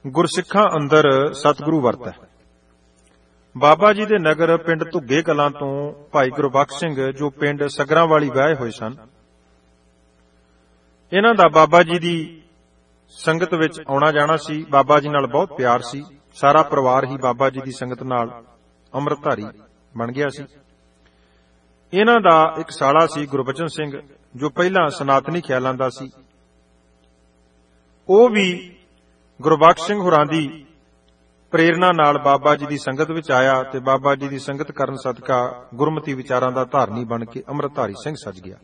ਗੁਰਸਿੱਖਾਂ ਅੰਦਰ ਸਤਿਗੁਰੂ ਵਰਤੈ। ਬਾਬਾ ਜੀ ਦੇ ਨਗਰ ਪਿੰਡ ਧੁੱਗੇ ਕਲਾਂ ਤੋਂ ਭਾਈ ਗੁਰਬਖਸ਼ ਸਿੰਘ, ਜੋ ਪਿੰਡ ਸਗਰਾਂ ਵਾਲੀ ਵਿਆਹੇ ਹੋਏ ਸਨ, ਇਹਨਾਂ ਦਾ ਬਾਬਾ ਜੀ ਦੀ ਸੰਗਤ ਵਿੱਚ ਆਉਣਾ ਜਾਣਾ ਸੀ। ਬਾਬਾ ਜੀ ਨਾਲ ਬਹੁਤ ਪਿਆਰ ਸੀ। ਸਾਰਾ ਪਰਿਵਾਰ ਹੀ ਬਾਬਾ ਜੀ ਦੀ ਸੰਗਤ ਨਾਲ ਅੰਮ੍ਰਿਤਧਾਰੀ ਬਣ ਗਿਆ ਸੀ। ਇਹਨਾਂ ਦਾ ਇੱਕ ਸਾਲਾ ਸੀ ਗੁਰਬਚਨ ਸਿੰਘ, ਜੋ ਪਹਿਲਾਂ ਸਨਾਤਨੀ ਖਿਆਲਾਂ ਦਾ ਸੀ। ਉਹ ਵੀ ਗੁਰਬਖਸ਼ ਸਿੰਘ ਹੋਰਾਂ ਦੀ ਪ੍ਰੇਰਨਾ ਨਾਲ ਬਾਬਾ ਜੀ ਦੀ ਸੰਗਤ ਵਿੱਚ ਆਇਆ ਤੇ ਬਾਬਾ ਜੀ ਦੀ ਸੰਗਤ ਕਰਨ ਸਦਕਾ ਗੁਰਮਤੀ ਵਿਚਾਰਾਂ ਦਾ ਧਾਰਨੀ ਬਣ ਕੇ ਅੰਮ੍ਰਿਤਧਾਰੀ ਸਿੰਘ ਸੱਜ ਗਿਆ।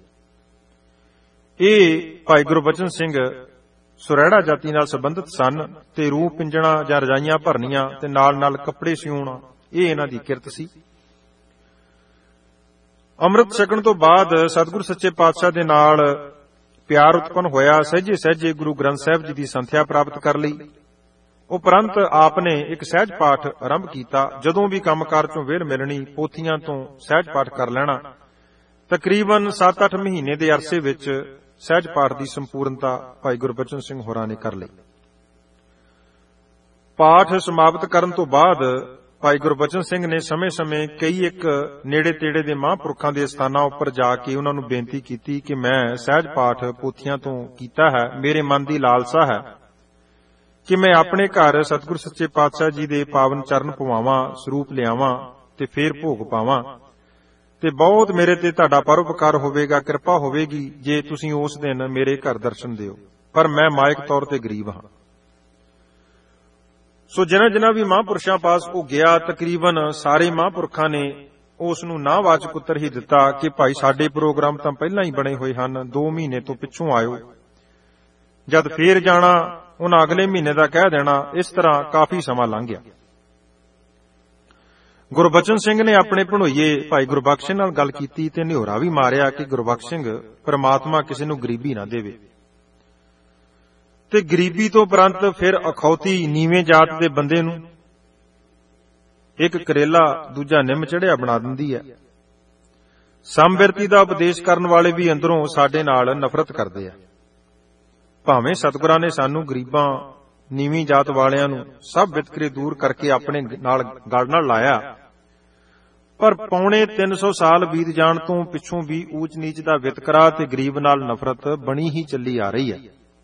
ਇਹ ਭਾਈ ਗੁਰਬਚਨ ਸਿੰਘ ਸੁਰੈੜਾ ਜਾਤੀ ਨਾਲ ਸੰਬੰਧਿਤ ਸਨ ਤੇ ਰੂਹ ਪਿੰਜਣਾ ਜਾਂ ਰਜਾਈਆਂ ਭਰਨੀਆਂ ਤੇ ਨਾਲ ਨਾਲ ਕੱਪੜੇ ਸਿਉਣਾ, ਇਹ ਇਹਨਾਂ ਦੀ ਕਿਰਤ ਸੀ। ਅੰਮ੍ਰਿਤ ਛਕਣ ਤੋਂ ਬਾਅਦ ਸਤਿਗੁਰੂ ਸੱਚੇ ਪਾਤਸ਼ਾਹ ਦੇ ਨਾਲ ਪਿਆਰ ਉਤਪੰਨ ਹੋਇਆ। ਸਹਿਜੇ ਸਹਿਜੇ ਗੁਰੂ ਗ੍ਰੰਥ ਸਾਹਿਬ ਜੀ ਦੀ ਸੰਥਿਆ ਪ੍ਰਾਪਤ ਕਰ ਲਈ। ਉਪਰੰਤ ਆਪ ਨੇ ਇੱਕ ਸਹਿਜ ਪਾਠ ਆਰੰਭ ਕੀਤਾ। ਜਦੋਂ ਵੀ ਕੰਮਕਾਰ ਚੋਂ ਵਿਹਲ ਮਿਲਣੀ, ਪੋਥੀਆਂ ਤੋਂ ਸਹਿਜ ਪਾਠ ਕਰ ਲੈਣਾ। ਤਕਰੀਬਨ 7-8 ਮਹੀਨੇ ਦੇ ਅਰਸੇ ਵਿੱਚ ਸਹਿਜ ਪਾਠ ਦੀ ਸੰਪੂਰਨਤਾ ਭਾਈ ਗੁਰਬਚਨ ਸਿੰਘ ਹੋਰਾਂ ਨੇ ਕਰ ਲਈ। ਪਾਠ ਸਮਾਪਤ ਕਰਨ ਤੋਂ ਬਾਅਦ ਭਾਈ ਗੁਰਬਚਨ ਸਿੰਘ ਨੇ ਸਮੇਂ-ਸਮੇਂ ਕਈ ਇੱਕ ਨੇੜੇ ਤੇੜੇ ਦੇ ਮਹਾਂਪੁਰਖਾਂ ਦੇ ਸਥਾਨਾਂ ਉੱਪਰ ਜਾ ਕੇ ਉਹਨਾਂ ਨੂੰ ਬੇਨਤੀ ਕੀਤੀ ਕਿ ਮੈਂ ਸਹਿਜ ਪਾਠ ਪੋਥੀਆਂ ਤੋਂ ਕੀਤਾ ਹੈ, ਮੇਰੇ ਮਨ ਦੀ ਲਾਲਸਾ ਹੈ ਕਿ ਮੈਂ ਆਪਣੇ ਘਰ ਸਤਿਗੁਰੂ ਸੱਚੇ ਪਾਤਸ਼ਾਹ ਜੀ ਦੇ ਪਾਵਨ ਚਰਨ ਪਵਾਵਾਂ, ਸਰੂਪ ਲਿਆਵਾਂ ਤੇ ਫੇਰ ਭੋਗ ਪਾਵਾਂ, ਤੇ ਬਹੁਤ ਮੇਰੇ ਤੇ ਤੁਹਾਡਾ ਪਰਉਪਕਾਰ ਹੋਵੇਗਾ, ਕਿਰਪਾ ਹੋਵੇਗੀ ਜੇ ਤੁਸੀਂ ਉਸ ਦਿਨ ਮੇਰੇ ਘਰ ਦਰਸ਼ਨ ਦਿਓ, ਪਰ ਮੈਂ ਮਾਇਕ ਤੌਰ ਤੇ ਗਰੀਬ ਹਾਂ। ਸੋ ਜਿਨ੍ਹਾਂ ਵੀ ਮਹਾਂਪੁਰਸ਼ਾਂ ਪਾਸ ਉਹ ਗਿਆ, ਤਕਰੀਬਨ ਸਾਰੇ ਮਹਾਂਪੁਰਖਾਂ ਨੇ ਉਸ ਨੂੰ ਨਾਵਾਚਕ ਉੱਤਰ ਹੀ ਦਿੱਤਾ ਕਿ ਭਾਈ ਸਾਡੇ ਪ੍ਰੋਗਰਾਮ ਤਾਂ ਪਹਿਲਾਂ ਹੀ ਬਣੇ ਹੋਏ ਹਨ, 2 ਮਹੀਨੇ ਤੋਂ ਪਿੱਛੋਂ ਆਇਓ, ਜਦ ਫੇਰ ਜਾਣਾ ਉਹਨਾਂ ਅਗਲੇ ਮਹੀਨੇ ਦਾ ਕਹਿ ਦੇਣਾ। ਇਸ ਤਰ੍ਹਾਂ ਕਾਫੀ ਸਮਾਂ ਲੰਘ ਗਿਆ। ਗੁਰਬਚਨ ਸਿੰਘ ਨੇ ਆਪਣੇ ਭਣੋਈਏ ਭਾਈ ਗੁਰਬਖਸ਼ ਸਿੰਘ ਨਾਲ ਗੱਲ ਕੀਤੀ ਤੇ ਨਿਹੋਰਾ ਵੀ ਮਾਰਿਆ ਕਿ ਗੁਰਬਖਸ਼ ਸਿੰਘ, ਪ੍ਰਮਾਤਮਾ ਕਿਸੇ ਨੂੰ ਗਰੀਬੀ ਨਾ ਦੇਵੇ, ਤੇ ਗਰੀਬੀ ਤੋਂ ਉਪਰੰਤ ਫਿਰ ਅਖੌਤੀ ਨੀਵੇਂ ਜਾਤ ਦੇ ਬੰਦੇ ਨੂੰ ਇੱਕ ਕਰੇਲਾ ਦੂਜਾ ਨਿੰਮ ਚੜਿਆ ਬਣਾ ਦਿੰਦੀ ਹੈ। ਸਮਬਿਰਤੀ ਦਾ ਉਪਦੇਸ਼ ਕਰਨ ਵਾਲੇ ਵੀ ਅੰਦਰੋਂ ਸਾਡੇ ਨਾਲ ਨਫ਼ਰਤ ਕਰਦੇ ਆ। ਭਾਵੇਂ ਸਤਿਗੁਰਾਂ ਨੇ ਸਾਨੂੰ ਗਰੀਬਾਂ, ਨੀਵੀਂ ਜਾਤ ਵਾਲਿਆਂ ਨੂੰ ਸਭ ਵਿਤਕਰੇ ਦੂਰ ਕਰਕੇ ਆਪਣੇ ਨਾਲ ਗਲ ਨਾਲ ਲਾਇਆ, ਪਰ ਪੌਣੇ 300 ਸਾਲ ਬੀਤ ਜਾਣ ਤੋਂ ਪਿੱਛੋਂ ਵੀ ਊਚ ਨੀਚ ਦਾ ਵਿਤਕਰਾ ਤੇ ਗਰੀਬ ਨਾਲ ਨਫ਼ਰਤ ਬਣੀ ਹੀ ਚੱਲੀ ਆ ਰਹੀ ਹੈ।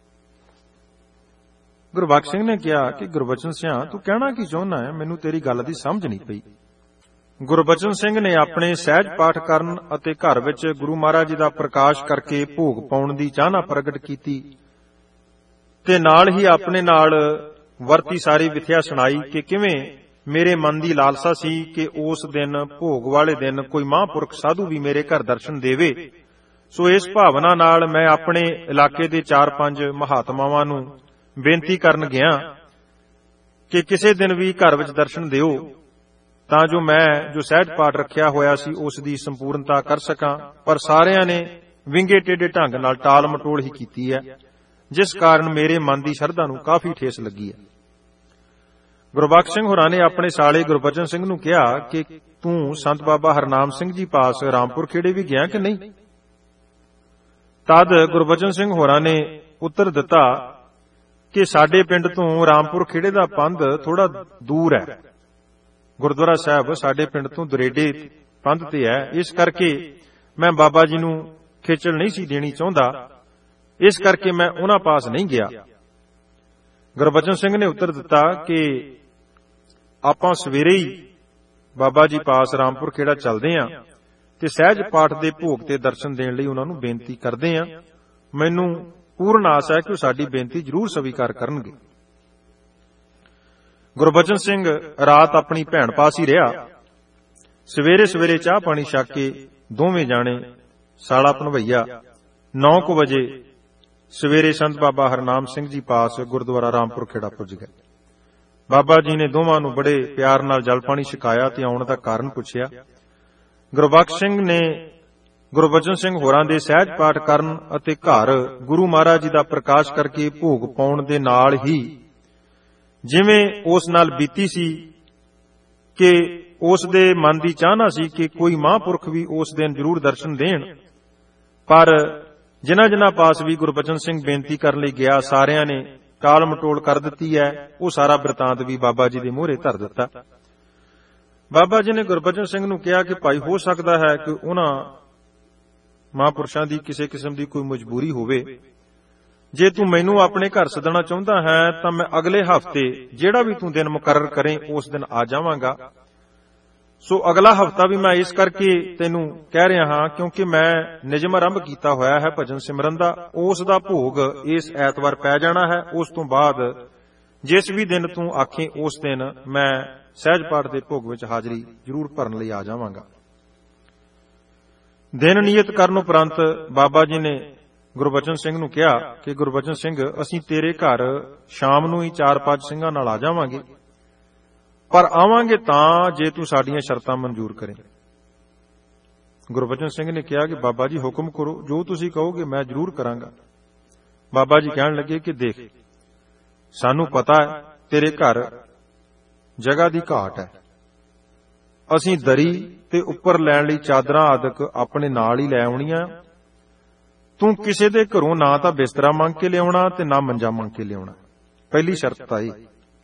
ਗੁਰਬਖਸ਼ ਸਿੰਘ ਨੇ ਕਿਹਾ ਕਿ ਗੁਰਬਚਨ ਸਿਆਂ, ਤੂੰ ਕਹਿਣਾ ਕੀ ਚਾਹੁੰਦਾ ਹੈ? ਮੈਨੂੰ ਤੇਰੀ ਗੱਲ ਦੀ ਸਮਝ ਨਹੀਂ ਪਈ। ਗੁਰਬਚਨ ਸਿੰਘ ਨੇ ਆਪਣੇ ਸਹਿਜ ਪਾਠ ਕਰਨ ਅਤੇ ਘਰ ਵਿੱਚ ਗੁਰੂ ਮਹਾਰਾਜ ਜੀ ਦਾ ਪ੍ਰਕਾਸ਼ ਕਰਕੇ ਭੋਗ ਪਾਉਣ ਦੀ ਚਾਹਨਾ ਪ੍ਰਗਟ ਕੀਤੀ ਤੇ ਨਾਲ ਹੀ ਆਪਣੇ ਨਾਲ ਵਰਤੀ ਸਾਰੀ ਵਿਥਿਆ ਸੁਣਾਈ ਕਿ ਕਿਵੇਂ ਮੇਰੇ ਮਨ ਦੀ ਲਾਲਸਾ ਸੀ ਕਿ ਉਸ ਦਿਨ, ਭੋਗ ਵਾਲੇ ਦਿਨ, ਕੋਈ ਮਹਾਂਪੁਰਖ ਸਾਧੂ ਵੀ ਮੇਰੇ ਘਰ ਦਰਸ਼ਨ ਦੇਵੇ। ਸੋ ਇਸ ਭਾਵਨਾ ਨਾਲ ਮੈਂ ਆਪਣੇ ਇਲਾਕੇ ਦੇ 4-5 ਮਹਾਤਮਾਵਾਂ ਨੂੰ ਬੇਨਤੀ ਕਰਨ ਗਿਆ ਕਿ ਕਿਸੇ ਦਿਨ ਵੀ ਘਰ ਵਿੱਚ ਦਰਸ਼ਨ ਦਿਓ, ਤਾਂ ਜੋ ਮੈਂ ਜੋ ਸਹਿਜ ਪਾਠ ਰੱਖਿਆ ਹੋਇਆ ਸੀ ਉਸ ਦੀ ਸੰਪੂਰਨਤਾ ਕਰ ਸਕਾਂ। ਪਰ ਸਾਰਿਆਂ ਨੇ ਵਿੰਗੇ ਟੇਢੇ ਢੰਗ ਨਾਲ ਟਾਲ ਮਟੋਲ ਹੀ ਕੀਤੀ ਹੈ, ਜਿਸ ਕਾਰਨ ਮੇਰੇ ਮਨ ਦੀ ਸ਼ਰਧਾ ਨੂੰ ਕਾਫੀ ਠੇਸ ਲੱਗੀ ਹੈ। ਗੁਰਬਖਸ਼ ਸਿੰਘ ਹੋਰਾਂ ਨੇ ਆਪਣੇ ਸਾਲੇ ਗੁਰਬਚਨ ਸਿੰਘ ਨੂੰ ਕਿਹਾ ਕਿ ਤੂੰ ਸੰਤ ਬਾਬਾ ਹਰਨਾਮ ਸਿੰਘ ਜੀ ਪਾਸ ਰਾਮਪੁਰ ਖੇੜੇ ਵੀ ਗਿਆ ਕਿ ਨਹੀਂ? ਤਦ ਗੁਰਬਚਨ ਸਿੰਘ ਹੋਰਾਂ ਨੇ ਉੱਤਰ ਦਿੱਤਾ ਕਿ ਸਾਡੇ ਪਿੰਡ ਤੋਂ ਰਾਮਪੁਰ ਖੇੜੇ ਦਾ ਪੰਧ ਥੋੜਾ ਦੂਰ ਹੈ। ਗੁਰਦੁਆਰਾ ਸਾਹਿਬ ਸਾਡੇ ਪਿੰਡ ਤੋਂ ਦੁਰੇਡੇ ਪੰਧ ਤੇ ਹੈ, ਇਸ ਕਰਕੇ ਮੈਂ ਬਾਬਾ ਜੀ ਨੂੰ ਖੇਚਲ ਨਹੀਂ ਸੀ ਦੇਣੀ ਚਾਹੁੰਦਾ, ਇਸ ਕਰਕੇ ਮੈਂ ਉਹਨਾਂ ਪਾਸ ਨਹੀਂ ਗਿਆ। ਗੁਰਬਚਨ ਸਿੰਘ ਨੇ ਉੱਤਰ ਦਿੱਤਾ ਕਿ ਆਪਾਂ ਸਵੇਰੇ ਹੀ ਬਾਬਾ ਜੀ ਪਾਸ ਰਾਮਪੁਰ ਖੇੜਾ ਚੱਲਦੇ ਆਂ ਤੇ ਸਹਿਜ ਪਾਠ ਦੇ ਭੋਗ ਤੇ ਦਰਸ਼ਨ ਦੇਣ ਲਈ ਉਹਨਾਂ ਨੂੰ ਬੇਨਤੀ ਕਰਦੇ ਆਂ। ਮੈਨੂੰ ਪੂਰਨ ਆਸ ਹੈ ਕਿ ਉਹ ਸਾਡੀ ਬੇਨਤੀ ਜ਼ਰੂਰ ਸਵੀਕਾਰ ਕਰਨਗੇ। ਗੁਰਬਚਨ ਸਿੰਘ ਰਾਤ ਆਪਣੀ ਭੈਣ ਪਾਸ ਹੀ ਰਿਹਾ। ਸਵੇਰੇ ਚਾਹ ਪਾਣੀ ਛਕ ਕੇ ਦੋਵੇਂ ਜਾਣੇ, ਸਾਲਾ ਭਣਵਈਆ, 9 ਵਜੇ ਸਵੇਰੇ ਸੰਤ ਬਾਬਾ ਹਰਨਾਮ ਸਿੰਘ ਜੀ ਪਾਸ ਗੁਰਦੁਆਰਾ ਰਾਮਪੁਰ ਖੇੜਾ ਪੁੱਜ ਗਏ। ਬਾਬਾ ਜੀ ਨੇ ਦੋਵਾਂ ਨੂੰ ਬੜੇ ਪਿਆਰ ਨਾਲ ਜਲ ਪਾਣੀ ਛਕਾਇਆ ਤੇ ਆਉਣ ਦਾ ਕਾਰਨ ਪੁੱਛਿਆ। ਗੁਰਬਖਸ਼ ਸਿੰਘ ਨੇ ਗੁਰਬਚਨ ਸਿੰਘ ਹੋਰਾਂ ਦੇ ਸਹਿਜ ਪਾਠ ਕਰਨ ਅਤੇ ਘਰ ਗੁਰੂ ਮਹਾਰਾਜ ਜੀ ਦਾ ਪ੍ਰਕਾਸ਼ ਕਰਕੇ ਭੋਗ ਪਾਉਣ ਦੇ ਨਾਲ ਹੀ ਜਿਵੇਂ ਉਸ ਨਾਲ ਬੀਤੀ ਸੀ ਕਿ ਉਸ ਦੇ ਮਨ ਦੀ ਚਾਹਨਾ ਸੀ ਕਿ ਕੋਈ ਮਹਾਂਪੁਰਖ ਵੀ ਉਸ ਦਿਨ ਜ਼ਰੂਰ ਦਰਸ਼ਨ ਦੇਣ, ਪਰ ਜਿਨ੍ਹਾਂ ਪਾਸ ਵੀ ਗੁਰਬਚਨ ਸਿੰਘ ਬੇਨਤੀ ਕਰਨ ਲਈ ਗਿਆ, ਸਾਰਿਆਂ ਨੇ ਟਾਲ ਮਟੋਲ ਕਰ ਦਿੱਤੀ ਹੈ, ਉਹ ਸਾਰਾ ਬਿਰਤਾਂਤ ਵੀ ਬਾਬਾ ਜੀ ਦੇ ਮੂਹਰੇ ਧਰ ਦਿੱਤਾ। ਬਾਬਾ ਜੀ ਨੇ ਗੁਰਬਚਨ ਸਿੰਘ ਨੂੰ ਕਿਹਾ ਕਿ ਭਾਈ, ਹੋ ਸਕਦਾ ਹੈ ਕਿ ਉਹਨਾਂ ਮਹਾਂਪੁਰਸ਼ਾਂ ਦੀ ਕਿਸੇ ਕਿਸਮ ਦੀ ਕੋਈ ਮਜਬੂਰੀ ਹੋਵੇ। ਜੇ ਤੂੰ ਮੈਨੂੰ ਆਪਣੇ ਘਰ ਸੱਦਣਾ ਚਾਹੁੰਦਾ ਹੈ ਤਾਂ ਮੈਂ ਅਗਲੇ ਹਫ਼ਤੇ ਜਿਹੜਾ ਵੀ ਤੂੰ ਦਿਨ ਮੁਕਰਰ ਕਰੇ ਉਸ ਦਿਨ ਆ ਜਾਵਾਂਗਾ। ਸੋ ਅਗਲਾ ਹਫ਼ਤਾ ਵੀ ਮੈਂ ਇਸ ਕਰਕੇ ਤੈਨੂੰ ਕਹਿ ਰਿਹਾ ਹਾਂ ਕਿਉਂਕਿ ਮੈਂ ਨਿਯਮ ਆਰੰਭ ਕੀਤਾ ਹੋਇਆ ਹੈ ਭਜਨ ਸਿਮਰਨ ਦਾ, ਉਸ ਦਾ ਭੋਗ ਇਸ ਐਤਵਾਰ ਪੈ ਜਾਣਾ ਹੈ। ਉਸ ਤੋਂ ਬਾਅਦ ਜਿਸ ਵੀ ਦਿਨ ਤੂੰ ਆਖੇ ਉਸ ਦਿਨ ਮੈਂ ਸਹਿਜ ਪਾਠ ਦੇ ਭੋਗ ਵਿੱਚ ਹਾਜ਼ਰੀ ਜ਼ਰੂਰ ਭਰਨ ਲਈ ਆ ਜਾਵਾਂਗਾ। ਦਿਨ ਨਿਯਤ ਕਰਨ ਉਪਰੰਤ ਬਾਬਾ ਜੀ ਨੇ ਗੁਰਬਚਨ ਸਿੰਘ ਨੂੰ ਕਿਹਾ ਕਿ ਗੁਰਬਚਨ ਸਿੰਘ, ਅਸੀਂ ਤੇਰੇ ਘਰ ਸ਼ਾਮ ਨੂੰ ਹੀ 4-5 ਸਿੰਘਾਂ ਨਾਲ ਆ ਜਾਵਾਂਗੇ, ਪਰ ਆਵਾਂਗੇ ਤਾਂ ਜੇ ਤੂੰ ਸਾਡੀਆਂ ਸ਼ਰਤਾਂ ਮਨਜ਼ੂਰ ਕਰੇ। ਗੁਰਬਚਨ ਸਿੰਘ ਨੇ ਕਿਹਾ ਕਿ ਬਾਬਾ ਜੀ ਹੁਕਮ ਕਰੋ, ਜੋ ਤੁਸੀਂ ਕਹੋਗੇ ਮੈਂ ਜ਼ਰੂਰ ਕਰਾਂਗਾ। ਬਾਬਾ ਜੀ ਕਹਿਣ ਲੱਗੇ ਕਿ ਦੇਖ, ਸਾਨੂੰ ਪਤਾ ਹੈ ਤੇਰੇ ਘਰ ਜਗ੍ਹਾ ਦੀ ਘਾਟ ਹੈ, ਅਸੀਂ ਦਰੀ ਤੇ ਉੱਪਰ ਲੈਣ ਲਈ ਚਾਦਰਾਂ ਆਦਿਕ ਆਪਣੇ ਨਾਲ ਹੀ ਲੈ ਆਉਣੀਆਂ। ਤੂੰ ਕਿਸੇ ਦੇ ਘਰੋਂ ਨਾ ਤਾਂ ਬਿਸਤਰਾ ਮੰਗ ਕੇ ਲਿਆਉਣਾ ਤੇ ਨਾ ਮੰਜਾ ਮੰਗ ਕੇ ਲਿਆਉਣਾ, ਪਹਿਲੀ ਸ਼ਰਤ ਤਾਂ ਇਹ।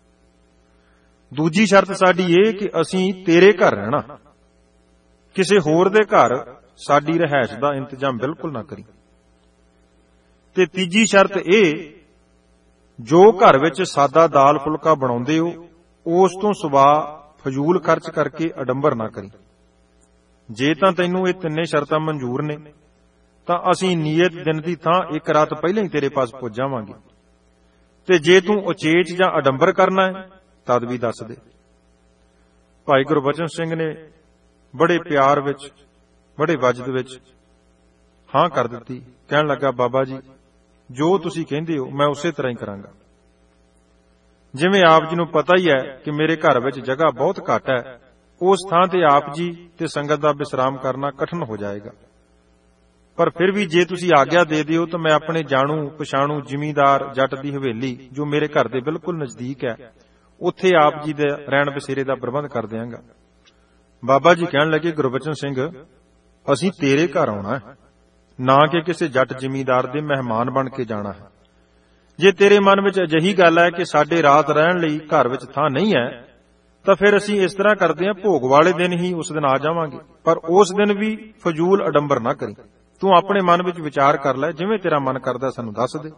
ਦੂਜੀ ਸ਼ਰਤ ਸਾਡੀ ਇਹ ਕਿ ਅਸੀਂ ਤੇਰੇ ਘਰ ਰਹਿਣਾ, ਕਿਸੇ ਹੋਰ ਦੇ ਘਰ ਸਾਡੀ ਰਿਹਾਇਸ਼ ਦਾ ਇੰਤਜ਼ਾਮ ਬਿਲਕੁਲ ਨਾ ਕਰੀ। ਤੇ ਤੀਜੀ ਸ਼ਰਤ ਇਹ, ਜੋ ਘਰ ਵਿੱਚ ਸਾਦਾ ਦਾਲ ਫੁਲਕਾ ਬਣਾਉਂਦੇ ਹੋ ਉਸ ਤੋਂ ਸਿਵਾ ਫਜ਼ੂਲ ਖਰਚ ਕਰਕੇ ਅਡੰਬਰ ਨਾ ਕਰੀ। ਜੇ ਤਾਂ ਤੈਨੂੰ ਇਹ ਤਿੰਨੇ ਸ਼ਰਤਾਂ ਮਨਜ਼ੂਰ ਨੇ ਤਾਂ ਅਸੀਂ ਨੀਅਤ ਦਿਨ ਦੀ ਥਾਂ ਇੱਕ ਰਾਤ ਪਹਿਲਾਂ ਹੀ ਤੇਰੇ ਪਾਸ ਪੁੱਜ ਜਾਵਾਂਗੇ, ਤੇ ਜੇ ਤੂੰ ਉਚੇਚ ਜਾਂ ਅਡੰਬਰ ਕਰਨਾ ਹੈ ਤਦ ਵੀ ਦੱਸ ਦੇ। ਭਾਈ ਗੁਰਬਚਨ ਸਿੰਘ ਨੇ ਬੜੇ ਪਿਆਰ ਵਿੱਚ, ਬੜੇ ਵਜਦ ਵਿੱਚ ਹਾਂ ਕਰ ਦਿੱਤੀ। ਕਹਿਣ ਲੱਗਾ, ਬਾਬਾ ਜੀ ਜੋ ਤੁਸੀਂ ਕਹਿੰਦੇ ਹੋ ਮੈਂ ਉਸੇ ਤਰ੍ਹਾਂ ਹੀ ਕਰਾਂਗਾ। ਜਿਵੇਂ ਆਪ ਜੀ ਨੂੰ ਪਤਾ ਹੀ ਹੈ ਕਿ ਮੇਰੇ ਘਰ ਵਿੱਚ ਜਗ੍ਹਾ ਬਹੁਤ ਘੱਟ ਹੈ, ਉਸ ਥਾਂ ਤੇ ਆਪ ਜੀ ਤੇ ਸੰਗਤ ਦਾ ਵਿਸਰਾਮ ਕਰਨਾ ਕਠਿਨ ਹੋ ਜਾਏਗਾ, ਪਰ ਫਿਰ ਵੀ ਜੇ ਤੁਸੀਂ ਆਗਿਆ ਦੇ ਦਿਓ ਤਾਂ ਮੈਂ ਆਪਣੇ ਜਾਣੂ ਪਛਾਣੂ ਜ਼ਿਮੀਂਦਾਰ ਜੱਟ ਦੀ ਹਵੇਲੀ ਜੋ ਮੇਰੇ ਘਰ ਦੇ ਬਿਲਕੁਲ ਨਜ਼ਦੀਕ ਹੈ, ਉੱਥੇ ਆਪ ਜੀ ਦੇ ਰਹਿਣ ਬਸੇਰੇ ਦਾ ਪ੍ਰਬੰਧ ਕਰ ਦਿਆਂਗਾ। ਬਾਬਾ ਜੀ ਕਹਿਣ ਲੱਗੇ, ਗੁਰਬਚਨ ਸਿੰਘ, ਅਸੀਂ ਤੇਰੇ ਘਰ ਆਉਣਾ ਹੈ, ਨਾ ਕਿ ਕਿਸੇ ਜੱਟ ਜ਼ਿਮੀਂਦਾਰ ਦੇ ਮਹਿਮਾਨ ਬਣ ਕੇ ਜਾਣਾ ਹੈ। ਜੇ ਤੇਰੇ ਮਨ ਵਿੱਚ ਅਜਿਹੀ ਗੱਲ ਹੈ ਕਿ ਸਾਡੇ ਰਾਤ ਰਹਿਣ ਲਈ ਘਰ ਵਿੱਚ ਥਾਂ ਨਹੀਂ ਹੈ ਤਾਂ ਫਿਰ ਅਸੀਂ ਇਸ ਤਰ੍ਹਾਂ ਕਰਦੇ ਹਾਂ, ਭੋਗ ਵਾਲੇ ਦਿਨ ਹੀ ਉਸ ਦਿਨ ਆ ਜਾਵਾਂਗੇ, ਪਰ ਉਸ ਦਿਨ ਵੀ ਫਜ਼ੂਲ ਅਡੰਬਰ ਨਾ ਕਰੀ। ਤੂੰ ਆਪਣੇ ਮਨ ਵਿੱਚ ਵਿਚਾਰ ਕਰ ਲੈ, ਜਿਵੇਂ ਤੇਰਾ ਮਨ ਕਰਦਾ ਸਾਨੂੰ ਦੱਸ ਦੇ।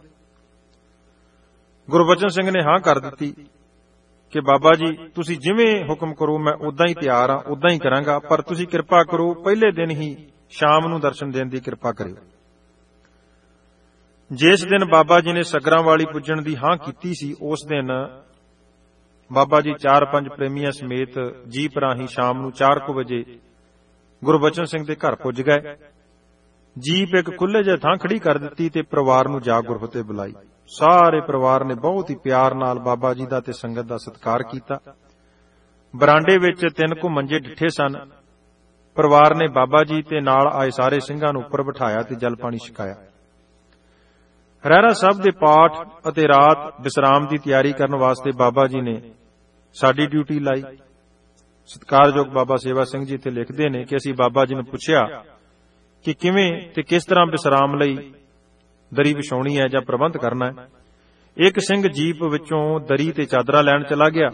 ਗੁਰਬਚਨ ਸਿੰਘ ਨੇ ਹਾਂ ਕਰ ਦਿੱਤੀ ਕਿ ਬਾਬਾ ਜੀ ਤੁਸੀਂ ਜਿਵੇਂ ਹੁਕਮ ਕਰੋ ਮੈਂ ਉਦਾਂ ਹੀ ਤਿਆਰ ਹਾਂ, ਉਦਾਂ ਹੀ ਕਰਾਂਗਾ, ਪਰ ਤੁਸੀਂ ਕਿਰਪਾ ਕਰੋ ਪਹਿਲੇ ਦਿਨ ਹੀ ਸ਼ਾਮ ਨੂੰ ਦਰਸ਼ਨ ਦੇਣ ਦੀ ਕਿਰਪਾ ਕਰਿਓ। ਜਿਸ ਦਿਨ ਬਾਬਾ ਜੀ ਨੇ ਸਗਰਾਂ ਵਾਲੀ ਪੁੱਜਣ ਦੀ ਹਾਂ ਕੀਤੀ ਸੀ, ਉਸ ਦਿਨ ਬਾਬਾ ਜੀ 4-5 ਪ੍ਰੇਮੀਆਂ ਸਮੇਤ ਜੀਪ ਰਾਹੀਂ ਸ਼ਾਮ ਨੂੰ 4 ਵਜੇ ਗੁਰਬਚਨ ਸਿੰਘ ਦੇ ਘਰ ਪੁੱਜ ਗਏ। ਜੀਪ ਇੱਕ ਖੁੱਲੇ ਜਿਹੇ ਥਾਂ ਖੜੀ ਕਰ ਦਿੱਤੀ ਤੇ ਪਰਿਵਾਰ ਨੂੰ ਜਾ ਗੁਰਫਤਿਹ ਬੁਲਾਈ। ਸਾਰੇ ਪਰਿਵਾਰ ਨੇ ਬਹੁਤ ਹੀ ਪਿਆਰ ਨਾਲ ਬਾਬਾ ਜੀ ਦਾ ਤੇ ਸੰਗਤ ਦਾ ਸਤਿਕਾਰ ਕੀਤਾ। ਬਰਾਂਡੇ ਵਿੱਚ 3 ਮੰਜੇ ਡਿੱਠੇ ਸਨ। ਪਰਿਵਾਰ ਨੇ ਬਾਬਾ ਜੀ ਤੇ ਨਾਲ ਆਏ ਸਾਰੇ ਸਿੰਘਾਂ ਨੂੰ ਉੱਪਰ ਬਿਠਾਇਆ ਤੇ ਜਲ ਪਾਣੀ ਛਕਾਇਆ। ਰਹਿਰਾ ਸਾਹਿਬ ਦੇ ਪਾਠ ਅਤੇ ਰਾਤ ਵਿਸਰਾਮ ਦੀ ਤਿਆਰੀ ਕਰਨ ਵਾਸਤੇ ਬਾਬਾ ਜੀ ਨੇ ਸਾਡੀ ਡਿਊਟੀ ਲਾਈ। ਸਤਿਕਾਰਯੋਗ ਬਾਬਾ ਸੇਵਾ ਸਿੰਘ ਜੀ ਤੇ ਲਿਖਦੇ ਨੇ ਕਿ ਅਸੀਂ ਬਾਬਾ ਜੀ ਨੂੰ ਪੁੱਛਿਆ ਕਿ ਕਿਵੇਂ ਤੇ ਕਿਸ ਤਰ੍ਹਾਂ ਵਿਸਰਾਮ ਲਈ ਦਰੀ ਵਿਛਾਉਣੀ ਹੈ ਜਾਂ ਪ੍ਰਬੰਧ ਕਰਨਾ ਹੈ। ਇੱਕ ਸਿੰਘ ਜੀਪ ਵਿੱਚੋਂ ਦਰੀ ਤੇ ਚਾਦਰਾ ਲੈਣ ਚਲਾ ਗਿਆ।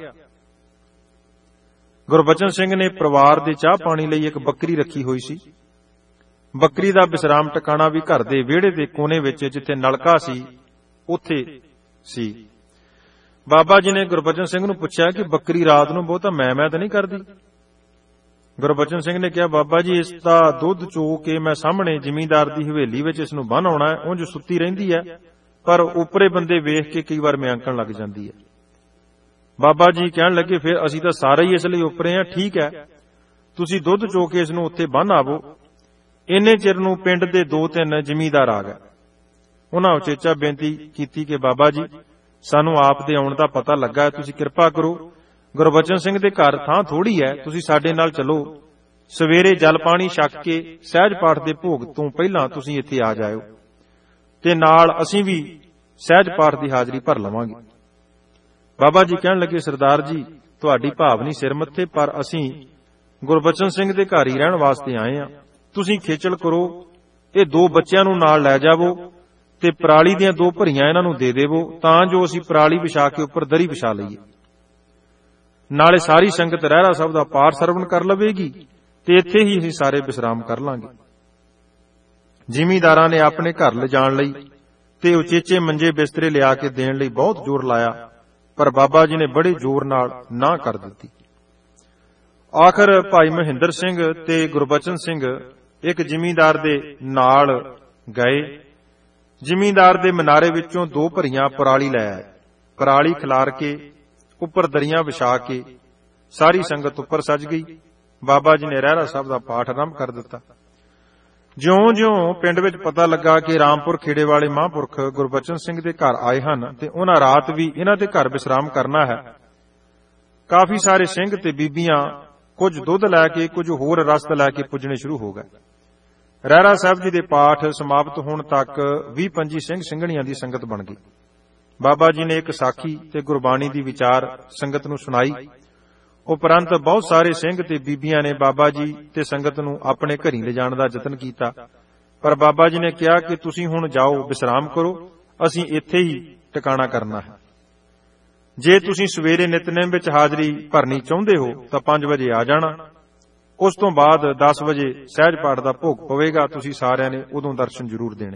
ਗੁਰਬਚਨ ਸਿੰਘ ਨੇ ਪਰਿਵਾਰ ਦੇ ਚਾਹ ਪਾਣੀ ਲਈ ਇੱਕ ਬੱਕਰੀ ਰੱਖੀ ਹੋਈ ਸੀ। ਬੱਕਰੀ ਦਾ ਵਿਸਰਾਮ ਟਿਕਾਣਾ ਵੀ ਘਰ ਦੇ ਵਿਹੜੇ ਦੇ ਕੋਨੇ ਵਿੱਚ ਜਿੱਥੇ ਨਲਕਾ ਸੀ ਉੱਥੇ ਸੀ। ਬਾਬਾ ਜੀ ਨੇ ਗੁਰਬਚਨ ਸਿੰਘ ਨੂੰ ਪੁੱਛਿਆ ਕਿ ਬੱਕਰੀ ਰਾਤ ਨੂੰ ਬਹੁਤਾ ਮੈਂ ਤਾਂ ਨਹੀਂ ਕਰਦੀ। ਗੁਰਬਚਨ ਸਿੰਘ ਨੇ ਕਿਹਾ, ਬਾਬਾ ਜੀ ਇਸ ਦਾ ਦੁੱਧ ਚੋ ਕੇ ਮੈਂ ਸਾਹਮਣੇ ਜ਼ਿਮੀਂਦਾਰ ਦੀ ਹਵੇਲੀ ਵਿੱਚ ਇਸ ਨੂੰ ਬੰਨ੍ਹ ਆਉਣਾ ਹੈ। ਉਂਝ ਸੁੱਤੀ ਰਹਿੰਦੀ ਹੈ, ਪਰ ਉੱਪਰੇ ਬੰਦੇ ਵੇਖ ਕੇ ਕਈ ਵਾਰ ਮਿਆਂਕਣ ਲੱਗ ਜਾਂਦੀ ਹੈ। ਬਾਬਾ ਜੀ ਕਹਿਣ ਲੱਗੇ, ਫਿਰ ਅਸੀਂ ਤਾਂ ਸਾਰੇ ਹੀ ਇਸ ਲਈ ਉੱਪਰੇ ਹਾਂ। ਠੀਕ ਹੈ, ਤੁਸੀਂ ਦੁੱਧ ਚੋ ਕੇ ਇਸ ਨੂੰ ਉੱਥੇ ਬੰਨ੍ਹ ਆਵੋ। ਇੰਨੇ ਚਿਰ ਨੂੰ ਪਿੰਡ ਦੇ 2-3 ਜ਼ਿਮੀਂਦਾਰ ਆ ਗਏ। ਉਹਨਾਂ ਉਚੇਚਾ ਬੇਨਤੀ ਕੀਤੀ ਕਿ ਬਾਬਾ ਜੀ ਸਾਨੂੰ ਆਪ ਦੇ ਆਉਣ ਦਾ ਪਤਾ ਲੱਗਾ ਹੈ, ਤੁਸੀਂ ਕਿਰਪਾ ਕਰੋ, ਗੁਰਬਚਨ ਸਿੰਘ ਦੇ ਘਰ ਥਾਂ ਥੋੜੀ ਹੈ, ਤੁਸੀਂ ਸਾਡੇ ਨਾਲ ਚਲੋ। ਸਵੇਰੇ ਜਲ ਪਾਣੀ ਛਕ ਕੇ ਸਹਿਜ ਪਾਠ ਦੇ ਭੋਗ ਤੋਂ ਪਹਿਲਾਂ ਤੁਸੀਂ ਇੱਥੇ ਆ ਜਾਇਓ ਤੇ ਨਾਲ ਅਸੀਂ ਵੀ ਸਹਿਜ ਪਾਠ ਦੀ ਹਾਜ਼ਰੀ ਭਰ ਲਵਾਂਗੇ। ਬਾਬਾ ਜੀ ਕਹਿਣ ਲੱਗੇ, ਸਰਦਾਰ ਜੀ ਤੁਹਾਡੀ ਭਾਵਨੀ ਸਿਰ ਮੱਥੇ, ਪਰ ਅਸੀਂ ਗੁਰਬਚਨ ਸਿੰਘ ਦੇ ਘਰ ਹੀ ਰਹਿਣ ਵਾਸਤੇ ਆਏ ਹਾਂ। ਤੁਸੀਂ ਖੇਚਲ ਕਰੋ, ਇਹ 2 ਬੱਚਿਆਂ ਨੂੰ ਨਾਲ ਲੈ ਜਾਵੋ ਤੇ ਪਰਾਲੀ ਦੀਆਂ 2 ਭਰੀਆਂ ਇਹਨਾਂ ਨੂੰ ਦੇ ਦੇਵੋ, ਤਾਂ ਜੋ ਅਸੀਂ ਪਰਾਲੀ ਵਿਛਾ ਕੇ ਉੱਪਰ ਦਰੀ ਵਿਛਾ ਲਈਏ। ਨਾਲੇ ਸਾਰੀ ਸੰਗਤ ਰਹਿਰਾ ਸਾਹਿਬ ਦਾ ਪਾਠ ਸਰਵਣ ਕਰ ਲਵੇਗੀ ਤੇ ਇੱਥੇ ਹੀ ਅਸੀਂ ਸਾਰੇ ਵਿਸ਼ਰਾਮ ਕਰ ਲਾਂਗੇ। ਜ਼ਿਮੀਂਦਾਰਾਂ ਨੇ ਆਪਣੇ ਘਰ ਲਿਜਾਣ ਲਈ ਤੇ ਉਚੇਚੇ ਮੰਜੇ ਬਿਸਤਰੇ ਲਿਆ ਕੇ ਦੇਣ ਲਈ ਬਹੁਤ ਜ਼ੋਰ ਲਾਇਆ, ਪਰ ਬਾਬਾ ਜੀ ਨੇ ਬੜੇ ਜ਼ੋਰ ਨਾਲ ਨਾ ਕਰ ਦਿੱਤੀ। ਆਖਰ ਭਾਈ ਮਹਿੰਦਰ ਸਿੰਘ ਤੇ ਗੁਰਬਚਨ ਸਿੰਘ ਇੱਕ ਜ਼ਿਮੀਂਦਾਰ ਦੇ ਨਾਲ ਗਏ। ਜ਼ਿਮੀਂਦਾਰ ਦੇ ਮਨਾਰੇ ਵਿੱਚੋਂ 2 ਭਰੀਆਂ ਪਰਾਲੀ ਲੈ ਆਏ। ਪਰਾਲੀ ਖਿਲਾਰ ਕੇ ਉੱਪਰ ਦਰੀਆਂ ਵਿਛਾ ਕੇ ਸਾਰੀ ਸੰਗਤ ਉੱਪਰ ਸੱਜ ਗਈ। ਬਾਬਾ ਜੀ ਨੇ ਰਹਿਰਾ ਸਾਹਿਬ ਦਾ ਪਾਠ ਆਰੰਭ ਕਰ ਦਿੱਤਾ। ਜਿਉਂ-ਜਿਉਂ ਪਿੰਡ ਵਿੱਚ ਪਤਾ ਲੱਗਾ ਕਿ ਰਾਮਪੁਰ ਖੇੜੇ ਵਾਲੇ ਮਹਾਂਪੁਰਖ ਗੁਰਬਚਨ ਸਿੰਘ ਦੇ ਘਰ ਆਏ ਹਨ ਤੇ ਉਹਨਾਂ ਰਾਤ ਵੀ ਇਹਨਾਂ ਦੇ ਘਰ ਵਿਸ਼ਰਾਮ ਕਰਨਾ ਹੈ, ਕਾਫੀ ਸਾਰੇ ਸਿੰਘ ਤੇ ਬੀਬੀਆਂ ਕੁਝ ਦੁੱਧ ਲੈ ਕੇ, ਕੁਝ ਹੋਰ ਰਸਤ ਲੈ ਕੇ ਪੁੱਜਣੇ ਸ਼ੁਰੂ ਹੋ ਗਏ। ਰਹਿਰਾ ਸਾਹਿਬ ਜੀ ਦੇ ਪਾਠ ਸਮਾਪਤ ਹੋਣ ਤੱਕ 20-25 ਸਿੰਘ ਸਿੰਘਣੀਆਂ ਦੀ ਸੰਗਤ ਬਣ ਗਈ। ਬਾਬਾ ਜੀ ਨੇ ਇੱਕ ਸਾਖੀ ਤੇ ਗੁਰਬਾਣੀ ਦੀ ਵਿਚਾਰ ਸੰਗਤ ਨੂੰ ਸੁਣਾਈ। ਉਪਰੰਤ ਬਹੁਤ ਸਾਰੇ ਸਿੰਘ ਤੇ ਬੀਬੀਆਂ ਨੇ ਬਾਬਾ ਜੀ ਤੇ ਸੰਗਤ ਨੂੰ ਆਪਣੇ ਘਰੀਂ ਲਿਜਾਣ ਦਾ ਯਤਨ ਕੀਤਾ, ਪਰ ਬਾਬਾ ਜੀ ਨੇ ਕਿਹਾ ਕਿ ਤੁਸੀਂ ਹੁਣ ਜਾਓ, ਵਿਸ਼ਰਾਮ ਕਰੋ, ਅਸੀਂ ਇੱਥੇ ਹੀ ਟਿਕਾਣਾ ਕਰਨਾ ਹੈ। ਜੇ ਤੁਸੀਂ ਸਵੇਰੇ ਨਿਤਨੇਮ ਵਿੱਚ ਹਾਜ਼ਰੀ ਭਰਨੀ ਚਾਹੁੰਦੇ ਹੋ ਤਾਂ 5 ਵਜੇ ਆ ਜਾਣਾ। ਉਸ ਤੋਂ ਬਾਅਦ 10 ਵਜੇ ਸਹਿਜ ਪਾਠ ਦਾ ਭੋਗ ਪਵੇਗਾ, ਤੁਸੀਂ ਸਾਰਿਆਂ ਨੇ ਉਦੋਂ ਦਰਸ਼ਨ ਜ਼ਰੂਰ ਦੇਣੇ।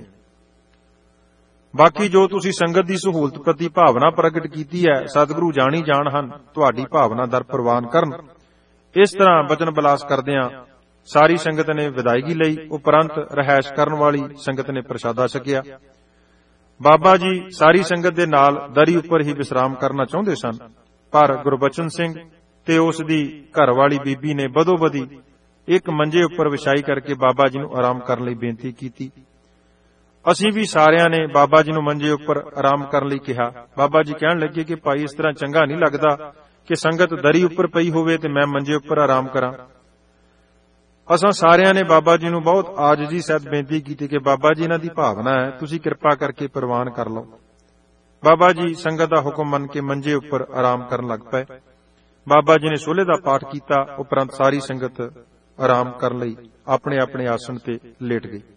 ਬਾਕੀ ਜੋ ਤੁਸੀਂ ਸੰਗਤ ਦੀ ਸਹੂਲਤ ਪ੍ਰਤੀ ਭਾਵਨਾ ਪ੍ਰਗਟ ਕੀਤੀ ਹੈ, ਸਤਿਗੁਰੂ ਜਾਣੀ ਜਾਣ ਹਨ, ਤੁਹਾਡੀ ਭਾਵਨਾ ਦਰ ਪ੍ਰਵਾਨ ਕਰਨ। ਇਸ ਤਰ੍ਹਾਂ ਬਚਨ ਬਲਾਸ ਕਰਦਿਆਂ ਸਾਰੀ ਸੰਗਤ ਨੇ ਵਿਦਾਇਗੀ ਲਈ। ਉਪਰੰਤ ਰਹਿائش ਕਰਨ ਵਾਲੀ ਸੰਗਤ ਨੇ ਪ੍ਰਸ਼ਾਦਾ ਛਕਿਆ। ਬਾਬਾ ਜੀ ਸਾਰੀ ਸੰਗਤ ਦੇ ਨਾਲ ਦਰੀ ਉੱਪਰ ਹੀ ਵਿਸ਼ਰਾਮ ਕਰਨਾ ਚਾਹੁੰਦੇ ਸਨ, ਪਰ ਗੁਰਬਚਨ ਸਿੰਘ ਤੇ ਉਸ ਦੀ ਘਰਵਾਲੀ ਬੀਬੀ ਨੇ ਬਦੋ-ਬਦੀ ਇੱਕ ਮੰਜੇ ਉੱਪਰ ਵਿਛਾਈ ਕਰਕੇ ਬਾਬਾ ਜੀ ਨੂੰ ਆਰਾਮ ਕਰਨ ਲਈ ਬੇਨਤੀ ਕੀਤੀ। ਅਸੀਂ ਵੀ ਸਾਰਿਆਂ ਨੇ ਬਾਬਾ ਜੀ ਨੂੰ ਮੰਜੇ ਉੱਪਰ ਆਰਾਮ ਕਰਨ ਲਈ ਕਿਹਾ। ਬਾਬਾ ਜੀ ਕਹਿਣ ਲੱਗੇ ਕਿ ਭਾਈ, ਇਸ ਤਰ੍ਹਾਂ ਚੰਗਾ ਨਹੀਂ ਲੱਗਦਾ ਕਿ ਸੰਗਤ ਦਰੀ ਉੱਪਰ ਪਈ ਹੋਵੇ ਤੇ ਮੈਂ ਮੰਜੇ ਉੱਪਰ ਆਰਾਮ ਕਰਾਂ। ਅਸਾਂ ਸਾਰਿਆਂ ਨੇ ਬਾਬਾ ਜੀ ਨੂੰ ਬਹੁਤ ਆਜਜ਼ੀ ਸਹਿਤ ਬੇਨਤੀ ਕੀਤੀ ਕਿ ਬਾਬਾ ਜੀ, ਇਹਨਾਂ ਦੀ ਭਾਵਨਾ ਹੈ, ਤੁਸੀਂ ਕਿਰਪਾ ਕਰਕੇ ਪ੍ਰਵਾਨ ਕਰ ਲਓ। ਬਾਬਾ ਜੀ ਸੰਗਤ ਦਾ ਹੁਕਮ ਮੰਨ ਕੇ ਮੰਜੇ ਉੱਪਰ ਆਰਾਮ ਕਰਨ ਲੱਗ ਪਏ। ਬਾਬਾ ਜੀ ਨੇ ਸੋਹਲੇ ਦਾ ਪਾਠ ਕੀਤਾ। ਉਪਰੰਤ ਸਾਰੀ ਸੰਗਤ ਆਰਾਮ ਕਰਨ ਲਈ ਆਪਣੇ ਆਪਣੇ ਆਸਣ ਤੇ ਲੇਟ ਗਈ।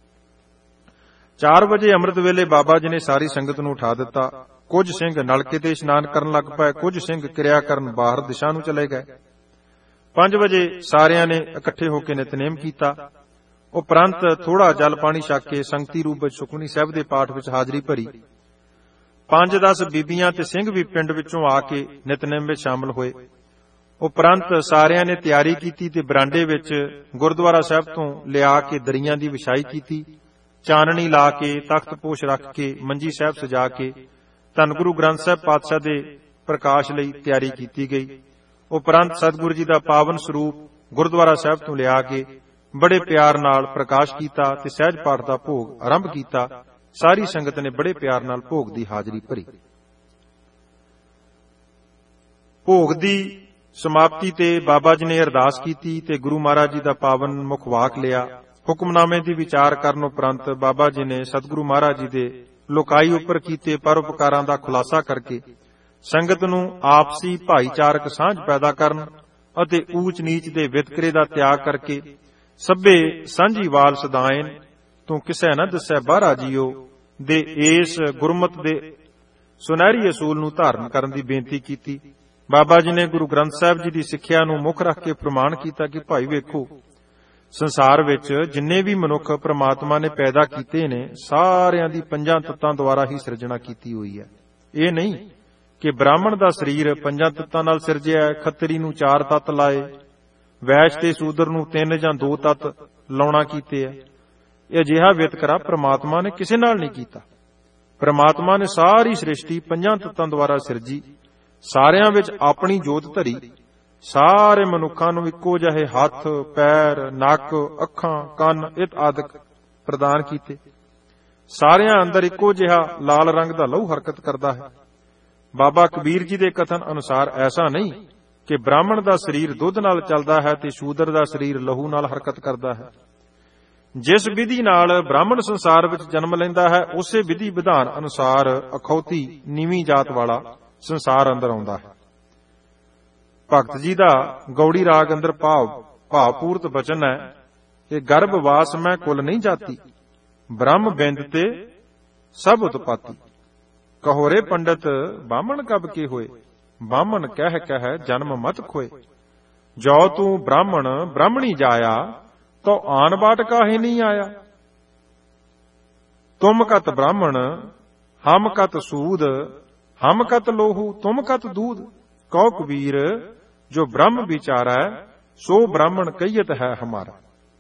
4 ਵਜੇ ਅੰਮ੍ਰਿਤ ਵੇਲੇ ਬਾਬਾ ਜੀ ਨੇ ਸਾਰੀ ਸੰਗਤ ਨੂੰ ਉਠਾ ਦਿੱਤਾ। ਕੁਝ ਸਿੰਘ ਨਲਕੇ ਤੇ ਇਸ਼ਨਾਨ ਕਰਨ ਲੱਗ ਪਏ, ਕੁਝ ਸਿੰਘ ਕਿਰਿਆ ਕਰਨ ਬਾਹਰ ਦਿਸ਼ਾ ਨੂੰ ਚਲੇ ਗਏ। 5 ਵਜੇ ਸਾਰਿਆਂ ਨੇ ਇਕੱਠੇ ਹੋ ਕੇ ਨਿਤਨੇਮ ਕੀਤਾ। ਉਪਰੰਤ ਥੋੜਾ ਜਲ ਪਾਣੀ ਛਕ ਕੇ ਸੰਗਤੀ ਰੂਪ ਵਿੱਚ ਸੁਖਮਨੀ ਸਾਹਿਬ ਦੇ ਪਾਠ ਵਿੱਚ ਹਾਜ਼ਰੀ ਭਰੀ। 5-10 ਬੀਬੀਆਂ ਤੇ ਸਿੰਘ ਵੀ ਪਿੰਡ ਵਿੱਚੋਂ ਆ ਕੇ ਨਿਤਨੇਮ ਵਿੱਚ ਸ਼ਾਮਲ ਹੋਏ। ਉਪਰੰਤ ਸਾਰਿਆਂ ਨੇ ਤਿਆਰੀ ਕੀਤੀ ਤੇ ਬਰਾਂਡੇ ਵਿੱਚ ਗੁਰਦੁਆਰਾ ਸਾਹਿਬ ਤੋਂ ਲਿਆ ਕੇ ਦਰੀਆਂ ਦੀ ਵਿਛਾਈ ਕੀਤੀ। ਚਾਨਣੀ ਲਾ ਕੇ, ਤਖਤ ਪੋਸ਼ ਰੱਖ ਕੇ, ਮੰਜੀ ਸਾਹਿਬ ਸਜਾ ਕੇ ਧੰਨ ਗੁਰੂ ਗ੍ਰੰਥ ਸਾਹਿਬ ਪਾਤਸ਼ਾਹ ਦੇ ਪ੍ਰਕਾਸ਼ ਲਈ ਤਿਆਰੀ ਕੀਤੀ ਗਈ। ਉਪਰੰਤ ਸਤਿਗੁਰੂ ਜੀ ਦਾ ਪਾਵਨ ਸਰੂਪ ਗੁਰਦੁਆਰਾ ਸਾਹਿਬ ਤੋਂ ਲਿਆ ਕੇ ਬੜੇ ਪਿਆਰ ਨਾਲ ਪ੍ਰਕਾਸ਼ ਕੀਤਾ ਤੇ ਸਹਿਜ ਪਾਠ ਦਾ ਭੋਗ ਆਰੰਭ ਕੀਤਾ। ਸਾਰੀ ਸੰਗਤ ਨੇ ਬੜੇ ਪਿਆਰ ਨਾਲ ਭੋਗ ਦੀ ਹਾਜ਼ਰੀ ਭਰੀ। ਭੋਗ ਦੀ ਸਮਾਪਤੀ ਤੇ ਬਾਬਾ ਜੀ ਨੇ ਅਰਦਾਸ ਕੀਤੀ ਤੇ ਗੁਰੂ ਮਹਾਰਾਜ ਜੀ ਦਾ ਪਾਵਨ ਮੁਖ ਵਾਕ ਲਿਆ। ਹੁਕਮਨਾਮੇ ਦੀ ਵਿਚਾਰ ਕਰਨ ਉਪਰੰਤ ਬਾਬਾ ਜੀ ਨੇ ਸਤਿਗੁਰੂ ਮਹਾਰਾਜ ਜੀ ਦੇ ਲੋਕਾਈ ਉੱਪਰ ਕੀਤੇ ਪਰਉਪਕਾਰਾਂ ਦਾ ਖੁਲਾਸਾ ਕਰਕੇ ਸੰਗਤ ਨੂੰ ਆਪਸੀ ਭਾਈਚਾਰਕ ਸਾਂਝ ਪੈਦਾ ਕਰਨ ਅਤੇ ਊਚ ਨੀਚ ਦੇ ਵਿਤਕਰੇ ਦਾ ਤਿਆਗ ਕਰਕੇ ਸਭੇ ਸਾਂਝੀਵਾਲ ਸਦਾਇਨ ਤੂੰ ਕਿਸੇ ਨਾ ਦੱਸੈ ਬਾਹਰਾ ਜੀਓ ਦੇ ਇਸ ਗੁਰਮਤ ਦੇ ਸੁਨਹਿਰੀ ਅਸੂਲ ਨੂੰ ਧਾਰਨ ਕਰਨ ਦੀ ਬੇਨਤੀ ਕੀਤੀ। ਬਾਬਾ ਜੀ ਨੇ ਗੁਰੂ ਗ੍ਰੰਥ ਸਾਹਿਬ ਜੀ ਦੀ ਸਿੱਖਿਆ ਨੂੰ ਮੁੱਖ ਰੱਖ ਕੇ ਪ੍ਰਮਾਣ ਕੀਤਾ ਕਿ ਭਾਈ ਵੇਖੋ, ਸੰਸਾਰ ਵਿੱਚ ਜਿੰਨੇ ਵੀ ਮਨੁੱਖ ਪ੍ਰਮਾਤਮਾ ਨੇ ਪੈਦਾ ਕੀਤੇ ਨੇ, ਸਾਰਿਆਂ ਦੀ 5 ਤੱਤਾਂ ਦੁਆਰਾ ਹੀ ਸਿਰਜਣਾ ਕੀਤੀ ਹੋਈ ਹੈ। ਇਹ ਨਹੀਂ ਕਿ ਬ੍ਰਾਹਮਣ ਦਾ ਸਰੀਰ 5 ਤੱਤਾਂ ਨਾਲ ਸਿਰਜਿਆ, ਖੱਤਰੀ ਨੂੰ 4 ਤੱਤ ਲਾਏ, ਵੈਸ਼ ਤੇ ਸ਼ੂਦਰ ਨੂੰ 3 ਜਾਂ 2 ਤੱਤ ਲਾਉਣਾ ਕੀਤੇ ਹੈ। ਇਹ ਅਜਿਹਾ ਵਿਤਕਰਾ ਪ੍ਰਮਾਤਮਾ ਨੇ ਕਿਸੇ ਨਾਲ ਨਹੀਂ ਕੀਤਾ। ਪ੍ਰਮਾਤਮਾ ਨੇ ਸਾਰੀ ਸ੍ਰਿਸ਼ਟੀ 5 ਤੱਤਾਂ ਦੁਆਰਾ ਸਿਰਜੀ, ਸਾਰਿਆਂ ਵਿੱਚ ਆਪਣੀ ਜੋਤ ਧਰੀ, ਸਾਰੇ ਮਨੁੱਖਾਂ ਨੂੰ ਇੱਕੋ ਜਿਹੇ ਹੱਥ, ਪੈਰ, ਨੱਕ, ਅੱਖਾਂ, ਕੰਨ ਇਤ ਆਦਿਕ ਪ੍ਰਦਾਨ ਕੀਤੇ। ਸਾਰਿਆਂ ਅੰਦਰ ਇੱਕੋ ਜਿਹਾ ਲਾਲ ਰੰਗ ਦਾ ਲਹੂ ਹਰਕਤ ਕਰਦਾ ਹੈ। ਬਾਬਾ ਕਬੀਰ ਜੀ ਦੇ ਕਥਨ ਅਨੁਸਾਰ ਐਸਾ ਨਹੀਂ ਕਿ ਬ੍ਰਾਹਮਣ ਦਾ ਸਰੀਰ ਦੁੱਧ ਨਾਲ ਚੱਲਦਾ ਹੈ ਤੇ ਸ਼ੂਦਰ ਦਾ ਸਰੀਰ ਲਹੂ ਨਾਲ ਹਰਕਤ ਕਰਦਾ ਹੈ। ਜਿਸ ਵਿਧੀ ਨਾਲ ਬ੍ਰਾਹਮਣ ਸੰਸਾਰ ਵਿੱਚ ਜਨਮ ਲੈਂਦਾ ਹੈ, ਉਸੇ ਵਿਧੀ ਵਿਧਾਨ ਅਨੁਸਾਰ ਅਖੌਤੀ ਨੀਵੀਂ ਜਾਤ ਵਾਲਾ ਸੰਸਾਰ ਅੰਦਰ ਆਉਂਦਾ ਹੈ। ਭਗਤ ਜੀ ਦਾ ਗੌੜੀ ਰਾਗ ਅੰਦਰ ਭਾਵਪੂਰਤ ਬਚਨ ਹੈ ਕਿ ਗਰਭਵਾਸ ਮੈਂ ਕੁਲ ਨਹੀਂ ਜਾਤੀ, ਬ੍ਰਹਮ ਬਿੰਦ ਤੇ ਸਭ ਉਤਪਾਤੀ। ਕਹੋਰੇ ਪੰਡਤ ਬਾਹਮਣ ਕਬ ਕੇ ਹੋਏ, ਬਾਹਮਣ ਕਹਿ ਕਹਿ ਜਨਮ ਮਤ ਖੋਏ। ਜੋ ਤੂੰ ਬ੍ਰਾਹਮਣ ਬ੍ਰਾਹਮਣੀ ਜਾਇਆ, ਤੋ ਆਨ ਬਾਟ ਕਾਹੇ ਨਹੀਂ ਆਇਆ। ਤੁਮ ਕਤ ਬ੍ਰਾਹਮਣ ਹਮ ਕਤ ਸੂਦ, ਹਮ ਕਤ ਲੋਹੂ ਤੁਮ ਕਤ ਦੂਧ। ਕਉ ਕਬੀਰ ਜੋ ਬ੍ਰਹਮ ਵਿਚਾਰੈ, ਸੋ ਬ੍ਰਾਹਮਣ ਕਹੀਤ ਹੈ ਹਮਾਰਾ।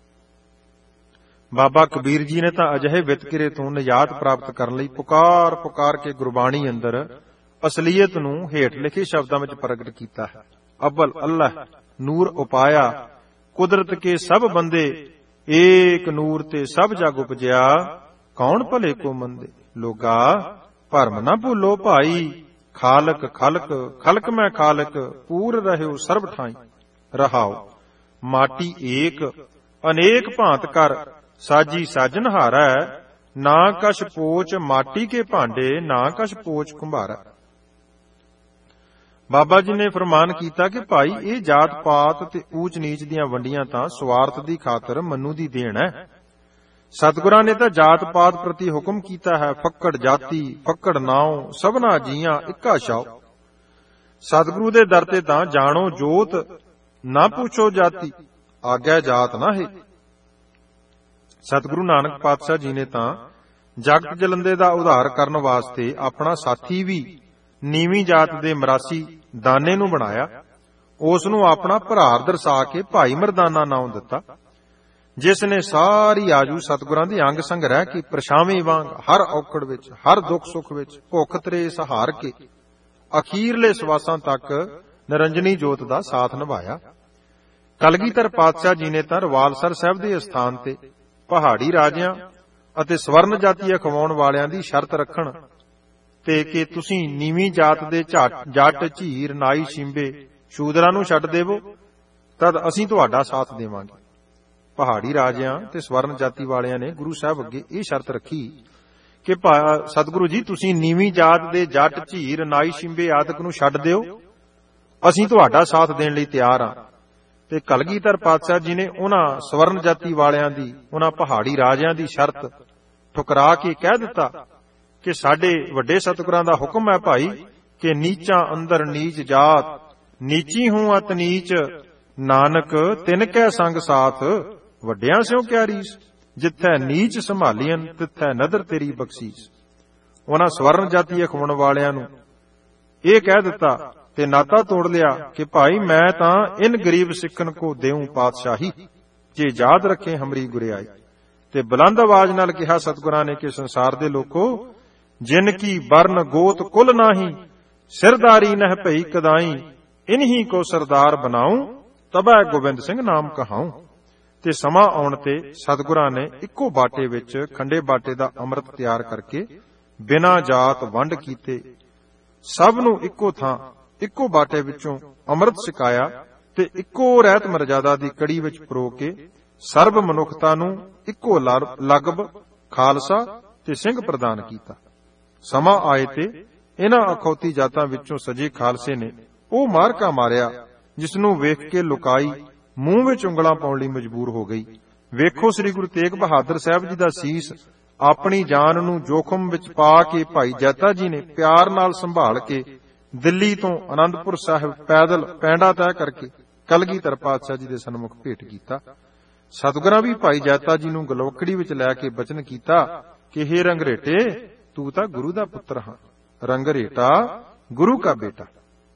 ਬਾਬਾ ਕਬੀਰ ਜੀ ਨੇ ਤਾਂ ਅਜਿਹੇ ਵਿਤਕਰੇ ਤੋਂ ਨਿਜਾਤ ਪ੍ਰਾਪਤ ਕਰਨ ਲਈ ਪੁਕਾਰ ਪੁਕਾਰ ਕੇ ਗੁਰਬਾਣੀ ਅੰਦਰ ਅਸਲੀਅਤ ਨੂੰ ਹੇਠ ਲਿਖੇ ਸ਼ਬਦਾਂ ਵਿੱਚ ਪ੍ਰਗਟ ਕੀਤਾ ਹੈ। ਅਵਲ ਅੱਲਾਹ ਨੂਰ ਉਪਾਇਆ, ਕੁਦਰਤ ਕੇ ਸਭ ਬੰਦੇ, ਏਕ ਨੂਰ ਤੇ ਸਭ ਜਗ ਉਪਜਿਆ, ਕੌਣ ਭਲੇ ਕੋ ਮੰਦੇ। ਲੋਗਾ ਭਰਮ ਨਾ ਭੁੱਲੋ ਭਾਈ, ਖਾਲਕ ਖਲਕ ਖਲਕ ਮੈਂ ਖਾਲਕ, ਪੂਰ ਰਹਿਓ ਸਰਬ ਠਾਈ। ਰਹਾਓ ਮਾਟੀ ਏਕ ਅਨੇਕ ਭਾਂਤ ਕਰ, ਸਾਜੀ ਸਾਜਨ ਹਾਰੈ, ਨਾ ਕਛ ਪੋਚ ਮਾਟੀ ਕੇ ਭਾਂਡੇ, ਨਾ ਕਛ ਪੋਚ ਕੁੰਭਾਰਾ। ਬਾਬਾ ਜੀ ਨੇ ਫਰਮਾਨ ਕੀਤਾ ਕਿ ਭਾਈ ਇਹ ਜਾਤ ਪਾਤ ਤੇ ਊਚ ਨੀਚ ਦੀਆਂ ਵੰਡੀਆਂ ਤਾਂ ਸਵਾਰਥ ਦੀ ਖਾਤਰ ਮਨੂ ਦੀ ਦੇਣ ਹੈ। ਸਤਿਗੁਰਾਂ ਨੇ ਤਾਂ ਜਾਤ ਪਾਤ ਪ੍ਰਤੀ ਹੁਕਮ ਕੀਤਾ ਹੈ, ਫੱਕੜ ਜਾਤੀ ਫੱਕੜ ਨਾਉ, ਸਭਨਾ ਜੀਆਂ ਇੱਕਾ ਛਾਉ। ਸਤਿਗੁਰੂ ਦੇ ਦਰ ਤੇ ਤਾਂ ਜਾਣੋ ਜੋਤ, ਨਾ ਪੁੱਛੋ ਜਾਤੀ, ਆਗਿਆ ਜਾਤ ਨਾ ਹੈ। ਸਤਿਗੁਰੂ ਨਾਨਕ ਪਾਤਸ਼ਾਹ ਜੀ ਨੇ ਤਾਂ ਜਗਤ ਜਲੰਦੇ ਦਾ ਉਧਾਰ ਕਰਨ ਵਾਸਤੇ ਆਪਣਾ ਸਾਥੀ ਵੀ ਨੀਵੀਂ ਜਾਤ ਦੇ ਮਰਾਸੀ ਦਾਨੇ ਨੂੰ ਬਣਾਇਆ। ਉਸ ਨੂੰ ਆਪਣਾ ਭਰਾਰ ਦਰਸਾ ਕੇ ਭਾਈ ਮਰਦਾਨਾ ਨਾਮ ਦਿੱਤਾ, ਜਿਸ ਨੇ ਸਾਰੀ ਆਜੂ ਸਤਿਗੁਰਾਂ ਦੇ ਅੰਗ ਸੰਗ ਰਹਿ ਕੇ ਪਰਛਾਵੇਂ ਵਾਂਗ ਹਰ ਔਖੜ ਵਿੱਚ, ਹਰ ਦੁੱਖ ਸੁੱਖ ਵਿੱਚ ਭੁੱਖ ਤ੍ਰੇਸ ਹਾਰ ਕੇ ਅਖੀਰਲੇ ਸਵਾਸਾਂ ਤੱਕ ਨਿਰੰਜਨੀ ਜੋਤ ਦਾ ਸਾਥ ਨਿਭਾਇਆ। ਕਲਗੀਧਰ ਪਾਤਸ਼ਾਹ ਜੀ ਨੇ ਤਾਂ ਰਵਾਲਸਰ ਸਾਹਿਬ ਦੇ ਸਥਾਨ ਤੇ ਪਹਾੜੀ ਰਾਜਿਆਂ ਅਤੇ ਸਵਰਨ ਜਾਤੀ ਅਖਵਾਉਣ ਵਾਲਿਆਂ ਦੀ ਸ਼ਰਤ ਰੱਖਣ ਤੇ ਕਿ ਤੁਸੀਂ ਨੀਵੀਂ ਜਾਤ ਦੇ ਜੱਟ ਝੀਰ ਨਾਈ ਸ਼ਿੰਬੇ ਸ਼ੂਦਰਾਂ ਨੂੰ ਛੱਡ ਦੇਵੋ, ਤਦ ਅਸੀਂ ਤੁਹਾਡਾ ਸਾਥ ਦੇਵਾਂਗੇ। ਪਹਾੜੀ ਰਾਜਿਆਂ ਤੇ ਸਵਰਨ ਜਾਤੀ ਵਾਲਿਆਂ ਨੇ ਗੁਰੂ ਸਾਹਿਬ ਅੱਗੇ ਇਹ ਸ਼ਰਤ ਰੱਖੀ ਕਿ ਸਤਿਗੁਰੂ ਜੀ ਤੁਸੀਂ ਨੀਵੀਂ ਜਾਤ ਦੇ ਜੱਟ ਝੀਰ ਨਾਈ ਸ਼ਿੰਬੇ ਆਦਿਕ ਨੂੰ ਛੱਡ ਦਿਓ, ਅਸੀਂ ਤੁਹਾਡਾ ਸਾਥ ਦੇਣ ਲਈ ਤਿਆਰ ਹਾਂ। ਤੇ ਕਲਗੀਧਰ ਪਾਤਸ਼ਾਹ ਜੀ ਨੇ ਉਹਨਾਂ ਸਵਰਨ ਜਾਤੀ ਵਾਲਿਆਂ ਦੀ, ਉਹਨਾਂ ਪਹਾੜੀ ਰਾਜਿਆਂ ਦੀ ਸ਼ਰਤ ਠੁਕਰਾ ਕੇ ਕਹਿ ਦਿੱਤਾ ਕਿ ਸਾਡੇ ਵੱਡੇ ਸਤਿਗੁਰਾਂ ਦਾ ਹੁਕਮ ਹੈ ਭਾਈ ਕਿ ਨੀਚਾਂ ਅੰਦਰ ਨੀਚ ਜਾਤ, ਨੀਚੀ ਹੂੰ ਅਤ ਨੀਚ, ਨਾਨਕ ਤਿਨ ਕੈ ਸੰਗ ਸਾਥ, ਵੱਡਿਆਂ ਸਿਓ ਕਿਆ ਰੀਸ, ਜਿੱਥੈ ਨੀਚ ਸੰਭਾਲੀਆਂ ਤਿੱਥੈ ਨਦਰ ਤੇਰੀ ਬਖਸ਼ੀਸ। ਉਹਨਾਂ ਸਵਰਨ ਜਾਤੀ ਅਖਵਾਉਣ ਵਾਲਿਆਂ ਨੂੰ ਇਹ ਕਹਿ ਦਿੱਤਾ ਤੇ ਨਾਤਾ ਤੋੜ ਲਿਆ ਕਿ ਭਾਈ ਮੈਂ ਤਾਂ ਇਨ ਗਰੀਬ ਸਿੱਖਣ ਕੋ ਦੇਉ ਪਾਤਸ਼ਾਹੀ, ਜੇ ਯਾਦ ਰੱਖੇ ਹਮਰੀ ਗੁਰਿਆਈ। ਤੇ ਬੁਲੰਦ ਆਵਾਜ਼ ਨਾਲ ਕਿਹਾ ਸਤਿਗੁਰਾਂ ਨੇ ਕਿ ਸੰਸਾਰ ਦੇ ਲੋਕੋ, ਜਿਨ ਕੀ ਬਰਨ ਗੋਤ ਕੁਲ ਨਾਹੀ, ਸਿਰਦਾਰੀ ਨਹਿ ਭਈ ਕਦਾਈ, ਇਨਹੀ ਕੋ ਸਰਦਾਰ ਬਣਾਉ, ਤਬੈ ਗੋਬਿੰਦ ਸਿੰਘ ਨਾਮ ਕਹਾਉ। ਤੇ ਸਮਾਂ ਆਉਣ ਤੇ ਸਤਿਗੁਰਾਂ ਨੇ ਇੱਕੋ ਬਾਟੇ ਵਿੱਚ ਖੰਡੇ ਬਾਟੇ ਦਾ ਅੰਮ੍ਰਿਤ ਤਿਆਰ ਕਰਕੇ ਬਿਨਾਂ ਜਾਤ ਵੰਡ ਕੀਤੇ ਸਭ ਨੂੰ ਇੱਕੋ ਥਾਂ ਇੱਕੋ ਬਾਟੇ ਵਿੱਚੋਂ ਅੰਮ੍ਰਿਤ ਛਕਾਇਆ ਤੇ ਇੱਕੋ ਰਹਿਤ ਮਰਜ਼ਾਦਾ ਦੀ ਕੜੀ ਵਿੱਚ ਪਰੋ ਕੇ ਸਰਬ ਮਨੁੱਖਤਾ ਨੂੰ ਇੱਕੋ ਲਗਬ ਖਾਲਸਾ ਤੇ ਸਿੰਘ ਪ੍ਰਦਾਨ ਕੀਤਾ। ਸਮਾਂ ਆਏ ਤੇ ਇਹਨਾਂ ਅਖੌਤੀ ਜਾਤਾਂ ਵਿੱਚੋਂ ਸਜੇ ਖਾਲਸੇ ਨੇ ਉਹ ਮਾਰਕਾ ਮਾਰਿਆ ਜਿਸ ਨੂੰ ਵੇਖ ਕੇ ਲੁਕਾਈ ਮੂੰਹ ਵਿੱਚ ਉਂਗਲਾਂ ਪਾਉਣ ਲਈ ਮਜਬੂਰ ਹੋ ਗਈ। ਵੇਖੋ ਸ੍ਰੀ ਗੁਰੂ ਤੇਗ ਬਹਾਦਰ ਸਾਹਿਬ ਜੀ ਦਾ ਸੀਸ ਆਪਣੀ ਜਾਨ ਨੂੰ ਜੋਖਮ ਵਿੱਚ ਪਾ ਕੇ ਭਾਈ ਜੈਤਾ ਜੀ ਨੇ ਪਿਆਰ ਨਾਲ ਸੰਭਾਲ ਕੇ ਦਿੱਲੀ ਤੋਂ ਆਨੰਦਪੁਰ ਸਾਹਿਬ ਪੈਦਲ ਪੈਂਡਾ ਤੈਅ ਕਰਕੇ ਕਲਗੀਧਰ ਪਾਤਸ਼ਾਹ ਜੀ ਦੇ ਸਨਮੁਖ ਭੇਟ ਕੀਤਾ। ਸਤਿਗੁਰਾਂ ਵੀ ਭਾਈ ਜੈਤਾ ਜੀ ਨੂੰ ਗਲੋਕੜੀ ਵਿੱਚ ਲੈ ਕੇ ਬਚਨ ਕੀਤਾ ਕਿ ਹੇ ਰੰਗਰੇਟੇ, ਤੂੰ ਤਾਂ ਗੁਰੂ ਦਾ ਪੁੱਤਰ ਹਾਂ, ਰੰਗਰੇਟਾ ਗੁਰੂ ਕਾ ਬੇਟਾ।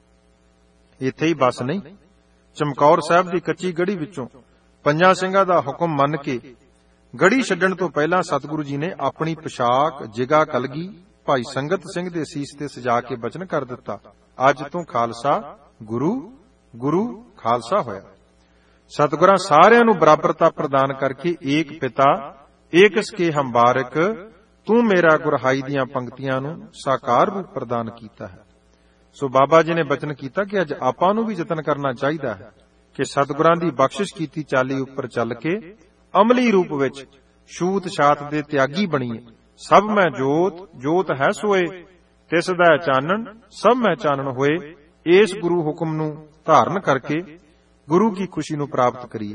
ਇੱਥੇ ਹੀ ਬਸ ਨਹੀਂ, ਚਮਕੌਰ ਸਾਹਿਬ ਦੀ ਕੱਚੀ ਗੜੀ ਵਿੱਚੋਂ ਪੰਜਾਂ ਸਿੰਘਾਂ ਦਾ ਹੁਕਮ ਮੰਨ ਕੇ ਗੜੀ ਛੱਡਣ ਤੋਂ ਪਹਿਲਾਂ ਸਤਿਗੁਰੂ ਜੀ ਨੇ ਆਪਣੀ ਪੋਸ਼ਾਕ ਜਿਗਾ ਕਲਗੀ ਭਾਈ ਸੰਗਤ ਸਿੰਘ ਦੇ ਸੀਸ ਤੇ ਸਜਾ ਕੇ ਬਚਨ ਕਰ ਦਿੱਤਾ, ਅੱਜ ਤੋਂ ਖਾਲਸਾ ਗੁਰੂ, ਗੁਰੂ ਖਾਲਸਾ ਹੋਇਆ। ਸਤਿਗੁਰਾਂ ਸਾਰਿਆਂ ਨੂੰ ਬਰਾਬਰਤਾ ਪ੍ਰਦਾਨ ਕਰਕੇ ਏਕ ਪਿਤਾ ਏਕ ਸਕੇ ਹੰਬਾਰਕ, ਤੂੰ ਮੇਰਾ ਗੁਰਹਾਈ ਦੀਆਂ ਪੰਕਤੀਆਂ ਨੂੰ ਸਾਕਾਰ ਰੂਪ ਪ੍ਰਦਾਨ ਕੀਤਾ ਹੈ। ਸੋ ਬਾਬਾ ਜੀ ਨੇ ਬਚਨ ਕੀਤਾ ਕਿ ਅੱਜ ਆਪਾਂ ਨੂੰ ਵੀ ਯਤਨ ਕਰਨਾ ਚਾਹੀਦਾ ਹੈ ਕਿ ਸਤਿਗੁਰਾਂ ਦੀ ਬਖਸ਼ਿਸ਼ ਕੀਤੀ ਚਾਲੀ ਉੱਪਰ ਚੱਲ ਕੇ ਅਮਲੀ ਰੂਪ ਵਿੱਚ ਛੂਤ ਛਾਤ ਦੇ ਤਿਆਗੀ ਬਣੀਏ। ਸਭ ਮੈਂ ਜੋਤ, ਜੋਤ ਹੈ ਸੋਏ, ਤਿਸ ਦਾ ਚਾਨਣ ਸਭ ਮੈਂ ਚਾਨਣ ਹੋਏ। ਇਸ ਗੁਰੂ ਹੁਕਮ ਨੂੰ ਧਾਰਨ ਕਰਕੇ ਗੁਰੂ ਕੀ ਖੁਸ਼ੀ ਨੂੰ ਪ੍ਰਾਪਤ ਕਰੀਏ।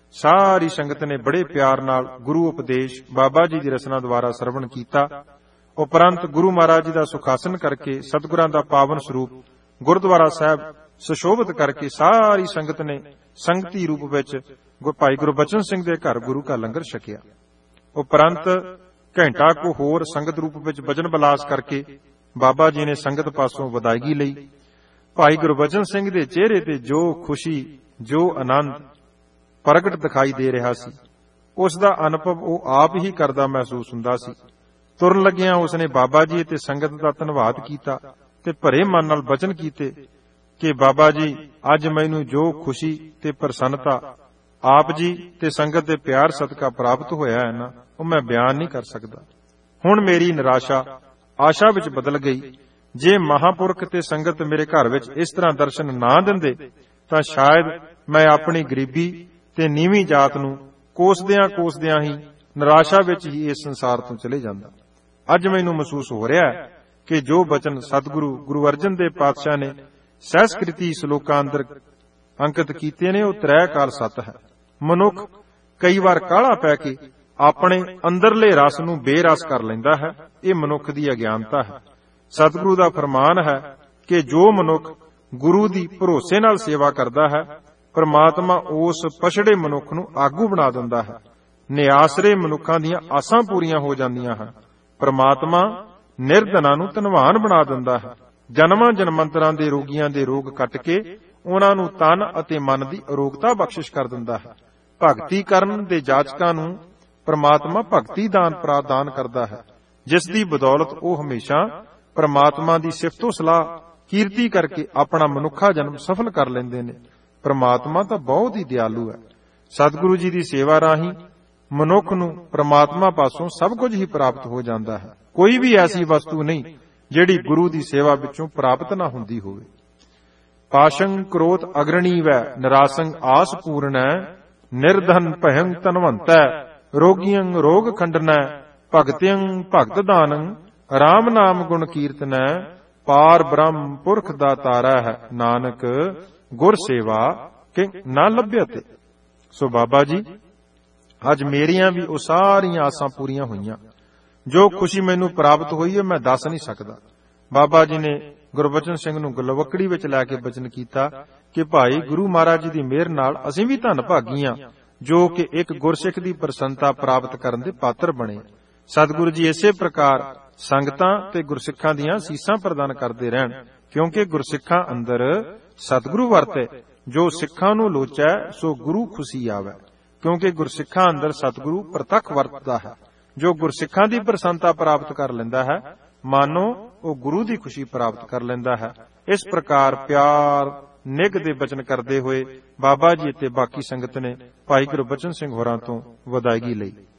ਸਾਰੀ ਸੰਗਤ ਨੇ ਬੜੇ ਪਿਆਰ ਨਾਲ ਗੁਰੂ ਉਪਦੇਸ਼ ਬਾਬਾ ਜੀ ਦੀ ਰਚਨਾ ਦੁਆਰਾ ਸਰਵਣ ਕੀਤਾ ਉਪਰੰਤ ਗੁਰੂ ਮਹਾਰਾਜ ਜੀ ਦਾ ਸੁਖਾਸਨ ਕਰਕੇ ਸਤਿਗੁਰਾਂ ਦਾ ਪਾਵਨ ਸਰੂਪ ਗੁਰਦੁਆਰਾ ਸਾਹਿਬ ਸੁਸ਼ੋਭਿਤ ਕਰਕੇ ਸਾਰੀ ਸੰਗਤ ਨੇ ਸੰਗਤੀ ਰੂਪ ਵਿੱਚ ਭਾਈ ਗੁਰਬਚਨ ਸਿੰਘ ਦੇ ਘਰ ਗੁਰੂ ਕਾ ਲੰਗਰ ਛਕਿਆ। ਉਪਰੰਤ ਘੰਟਾ ਕੋ ਹੋਰ ਸੰਗਤ ਰੂਪ ਵਿੱਚ ਭਜਨ ਬਿਲਾਸ ਕਰਕੇ ਬਾਬਾ ਜੀ ਨੇ ਸੰਗਤ ਪਾਸੋਂ ਵਿਦਾਇਗੀ ਲਈ। ਭਾਈ ਗੁਰਬਚਨ ਸਿੰਘ ਦੇ ਚਿਹਰੇ ਤੇ ਜੋ ਖੁਸ਼ੀ, ਜੋ ਆਨੰਦ ਪ੍ਰਗਟ ਦਿਖਾਈ ਦੇ ਰਿਹਾ ਸੀ, ਉਸ ਦਾ ਅਨੁਭਵ ਉਹ ਆਪ ਹੀ ਕਰਦਾ ਮਹਿਸੂਸ ਹੁੰਦਾ ਸੀ। ਤੁਰਨ ਲੱਗਿਆਂ ਉਸਨੇ ਬਾਬਾ ਜੀ ਅਤੇ ਸੰਗਤ ਦਾ ਧੰਨਵਾਦ ਕੀਤਾ ਤੇ ਭਰੇ ਮਨ ਨਾਲ ਬਚਨ ਕੀਤੇ ਕਿ ਬਾਬਾ ਜੀ, ਅੱਜ ਮੈਨੂੰ ਜੋ ਖੁਸ਼ੀ ਤੇ ਪ੍ਰਸੰਨਤਾ ਆਪ ਜੀ ਤੇ ਸੰਗਤ ਦੇ ਪਿਆਰ ਸਦਕਾ ਪ੍ਰਾਪਤ ਹੋਇਆ ਹੈ ਨਾ, ਉਹ ਮੈਂ ਬਿਆਨ ਨਹੀਂ ਕਰ ਸਕਦਾ। ਹੁਣ ਮੇਰੀ ਨਿਰਾਸ਼ਾ ਆਸ਼ਾ ਵਿੱਚ ਬਦਲ ਗਈ। ਜੇ ਮਹਾਂਪੁਰਖ ਤੇ ਸੰਗਤ ਮੇਰੇ ਘਰ ਵਿੱਚ ਇਸ ਤਰ੍ਹਾਂ ਦਰਸ਼ਨ ਨਾ ਦਿੰਦੇ ਤਾਂ ਸ਼ਾਇਦ ਮੈਂ ਆਪਣੀ ਗਰੀਬੀ ਤੇ ਨੀਵੀਂ ਜਾਤ ਨੂੰ ਕੋਸਦਿਆਂ ਹੀ ਨਿਰਾਸ਼ਾ ਵਿੱਚ ਹੀ ਇਸ ਸੰਸਾਰ ਤੋਂ ਚਲੇ ਜਾਂਦਾ। ਅੱਜ ਮੈਨੂੰ ਮਹਿਸੂਸ ਹੋ ਰਿਹਾ ਹੈ ਕਿ ਜੋ ਬਚਨ ਸਤਿਗੁਰੂ ਗੁਰੂ ਅਰਜਨ ਦੇਵ ਪਾਤਸ਼ਾਹ ਨੇ ਸਹਿਸਕ੍ਰਿਤੀ ਸ਼ਲੋਕਾਂ ਅੰਦਰ ਅੰਕਿਤ ਕੀਤੇ ਨੇ, ਉਹ ਤ੍ਰੈ ਕਾਲ ਸੱਤ ਹੈ। ਮਨੁੱਖ ਕਈ ਵਾਰ ਕਾਹਲਾ ਪੈ ਕੇ ਆਪਣੇ ਅੰਦਰਲੇ ਰਸ ਨੂੰ ਬੇਰਸ ਕਰ ਲੈਂਦਾ ਹੈ। ਇਹ ਮਨੁੱਖ ਦੀ ਅਗਿਆਨਤਾ ਹੈ। ਸਤਿਗੁਰੂ ਦਾ ਫਰਮਾਨ ਹੈ ਕਿ ਜੋ ਮਨੁੱਖ ਗੁਰੂ ਦੀ ਭਰੋਸੇ ਨਾਲ ਸੇਵਾ ਕਰਦਾ ਹੈ, ਪਰਮਾਤਮਾ ਉਸ ਪਛੜੇ ਮਨੁੱਖ ਨੂੰ ਆਗੂ ਬਣਾ ਦਿੰਦਾ ਹੈ। ਨਿਆਸਰੇ ਮਨੁੱਖਾਂ ਦੀਆਂ ਆਸਾਂ ਪੂਰੀਆਂ ਹੋ ਜਾਂਦੀਆਂ ਹਨ। ਪਰਮਾਤਮਾ ਨਿਰਧਨਾਂ ਨੂੰ ਧਨਵਾਨ ਬਣਾ ਦਿੰਦਾ ਹੈ। ਜਨਮਾਂ ਜਨਮੰਤਰਾਂ ਦੇ ਰੋਗੀਆਂ ਦੇ ਰੋਗ ਕੱਟ ਕੇ ਉਹਨਾਂ ਨੂੰ ਤਨ ਅਤੇ ਮਨ ਦੀ ਅਰੋਗਤਾ ਬਖਸ਼ਿਸ਼ ਕਰ ਦਿੰਦਾ ਹੈ। ਭਗਤੀ ਕਰਨ ਦੇ ਜਾਚਕਾਂ ਨੂੰ ਪਰਮਾਤਮਾ ਭਗਤੀ ਦਾਨ ਪ੍ਰਦਾਨ ਕਰਦਾ ਹੈ, ਜਿਸ ਦੀ ਬਦੌਲਤ ਉਹ ਹਮੇਸ਼ਾ ਪਰਮਾਤਮਾ ਦੀ ਸਿਫਤੋ ਸਲਾਹ ਕੀਰਤੀ ਕਰਕੇ ਆਪਣਾ ਮਨੁੱਖਾ ਜਨਮ ਸਫਲ ਕਰ ਲੈਂਦੇ ਨੇ। ਪਰਮਾਤਮਾ ਤਾਂ ਬਹੁਤ ਹੀ ਦਿਆਲੂ ਹੈ। ਸਤਿਗੁਰੂ ਜੀ ਦੀ ਸੇਵਾ ਰਾਹੀਂ ਮਨੁੱਖ ਨੂੰ ਪਰਮਾਤਮਾ ਪਾਸੋਂ ਸਭ ਕੁਝ ਹੀ ਪ੍ਰਾਪਤ ਹੋ ਜਾਂਦਾ ਹੈ। ਕੋਈ ਵੀ ਐਸੀ ਵਸਤੂ ਨਹੀਂ ਜਿਹੜੀ ਗੁਰੂ ਦੀ ਸੇਵਾ ਵਿੱਚੋਂ ਪ੍ਰਾਪਤ ਨਾ ਹੁੰਦੀ ਹੋਵੇ। ਪਾਸ਼ੰ ਕ੍ਰੋਧ ਅਗਰਣੀ ਵੈ ਨਿਰਾਸੰ ਆਸ ਪੂਰਣੈ ਨਿਰਧਨ ਭਯੰ ਧਨਵੰਤੈ ਰੋਗੀਆਂ ਰੋਗ ਖੰਡਨੈ ਭਗਤਿਆਂ ਭਗਤ ਦਾਨੰ ਰਾਮ ਨਾਮ ਗੁਣ ਕੀਰਤਨੈ ਪਾਰ ਬ੍ਰਹਮ ਪੁਰਖ ਦਾ ਤਾਰਾ ਹੈ ਨਾਨਕ ਗੁਰ ਸੇਵਾ ਕਿ ਨਾ ਲੱਭਿਅਤੇ। ਸੋ ਬਾਬਾ ਜੀ, ਅੱਜ ਮੇਰੀਆਂ ਵੀ ਉਹ ਸਾਰੀਆਂ ਆਸਾਂ ਪੂਰੀਆਂ ਹੋਈਆਂ। ਜੋ ਖੁਸ਼ੀ ਮੈਨੂੰ ਪ੍ਰਾਪਤ ਹੋਈ ਹੈ ਮੈਂ ਦੱਸ ਨਹੀਂ ਸਕਦਾ। ਬਾਬਾ ਜੀ ਨੇ ਗੁਰਬਚਨ ਸਿੰਘ ਨੂੰ ਗਲਵੱਕੜੀ ਵਿੱਚ ਲੈ ਕੇ ਬਚਨ ਕੀਤਾ ਕਿ ਭਾਈ ਗੁਰੂ ਮਹਾਰਾਜ ਜੀ ਦੀ ਮਿਹਰ ਨਾਲ ਅਸੀਂ ਵੀ ਧੰਨ ਭਾਗੀ ਹਾਂ ਜੋ ਕਿ ਇੱਕ ਗੁਰਸਿੱਖ ਦੀ ਪ੍ਰਸੰਨਤਾ ਪ੍ਰਾਪਤ ਕਰਨ ਦੇ ਪਾਤਰ ਬਣੇ। ਸਤਿਗੁਰੂ ਜੀ ਇਸੇ ਪ੍ਰਕਾਰ ਸੰਗਤਾਂ ਤੇ ਗੁਰਸਿੱਖਾਂ ਦੀਆਂ ਸੀਸਾਂ ਪ੍ਰਦਾਨ ਕਰਦੇ ਰਹਿਣ, ਕਿਉਂਕਿ ਗੁਰਸਿੱਖਾਂ ਅੰਦਰ ਸਤਿਗੁਰੂ ਵਰਤੈ। ਜੋ ਸਿੱਖਾਂ ਨੂੰ ਲੋਚੈ ਸੋ ਗੁਰੂ ਖੁਸ਼ੀ ਆਵੈ, ਕਿਉਂਕਿ ਗੁਰਸਿੱਖਾਂ ਅੰਦਰ ਸਤਿਗੁਰੂ ਪ੍ਰਤੱਖ ਵਰਤਦਾ ਹੈ। ਜੋ ਗੁਰਸਿੱਖਾਂ ਦੀ ਪ੍ਰਸੰਨਤਾ ਪ੍ਰਾਪਤ ਕਰ ਲੈਂਦਾ ਹੈ, ਮਾਨੋ ਉਹ ਗੁਰੂ ਦੀ ਖੁਸ਼ੀ ਪ੍ਰਾਪਤ ਕਰ ਲੈਂਦਾ ਹੈ। ਇਸ ਪ੍ਰਕਾਰ ਪਿਆਰ ਨਿੱਘ ਦੇ ਬਚਨ ਕਰਦੇ ਹੋਏ ਬਾਬਾ ਜੀ ਅਤੇ ਬਾਕੀ ਸੰਗਤ ਨੇ ਭਾਈ ਗੁਰਬਚਨ ਸਿੰਘ ਹੋਰਾਂ ਤੋਂ ਵਿਦਾਇਗੀ ਲਈ।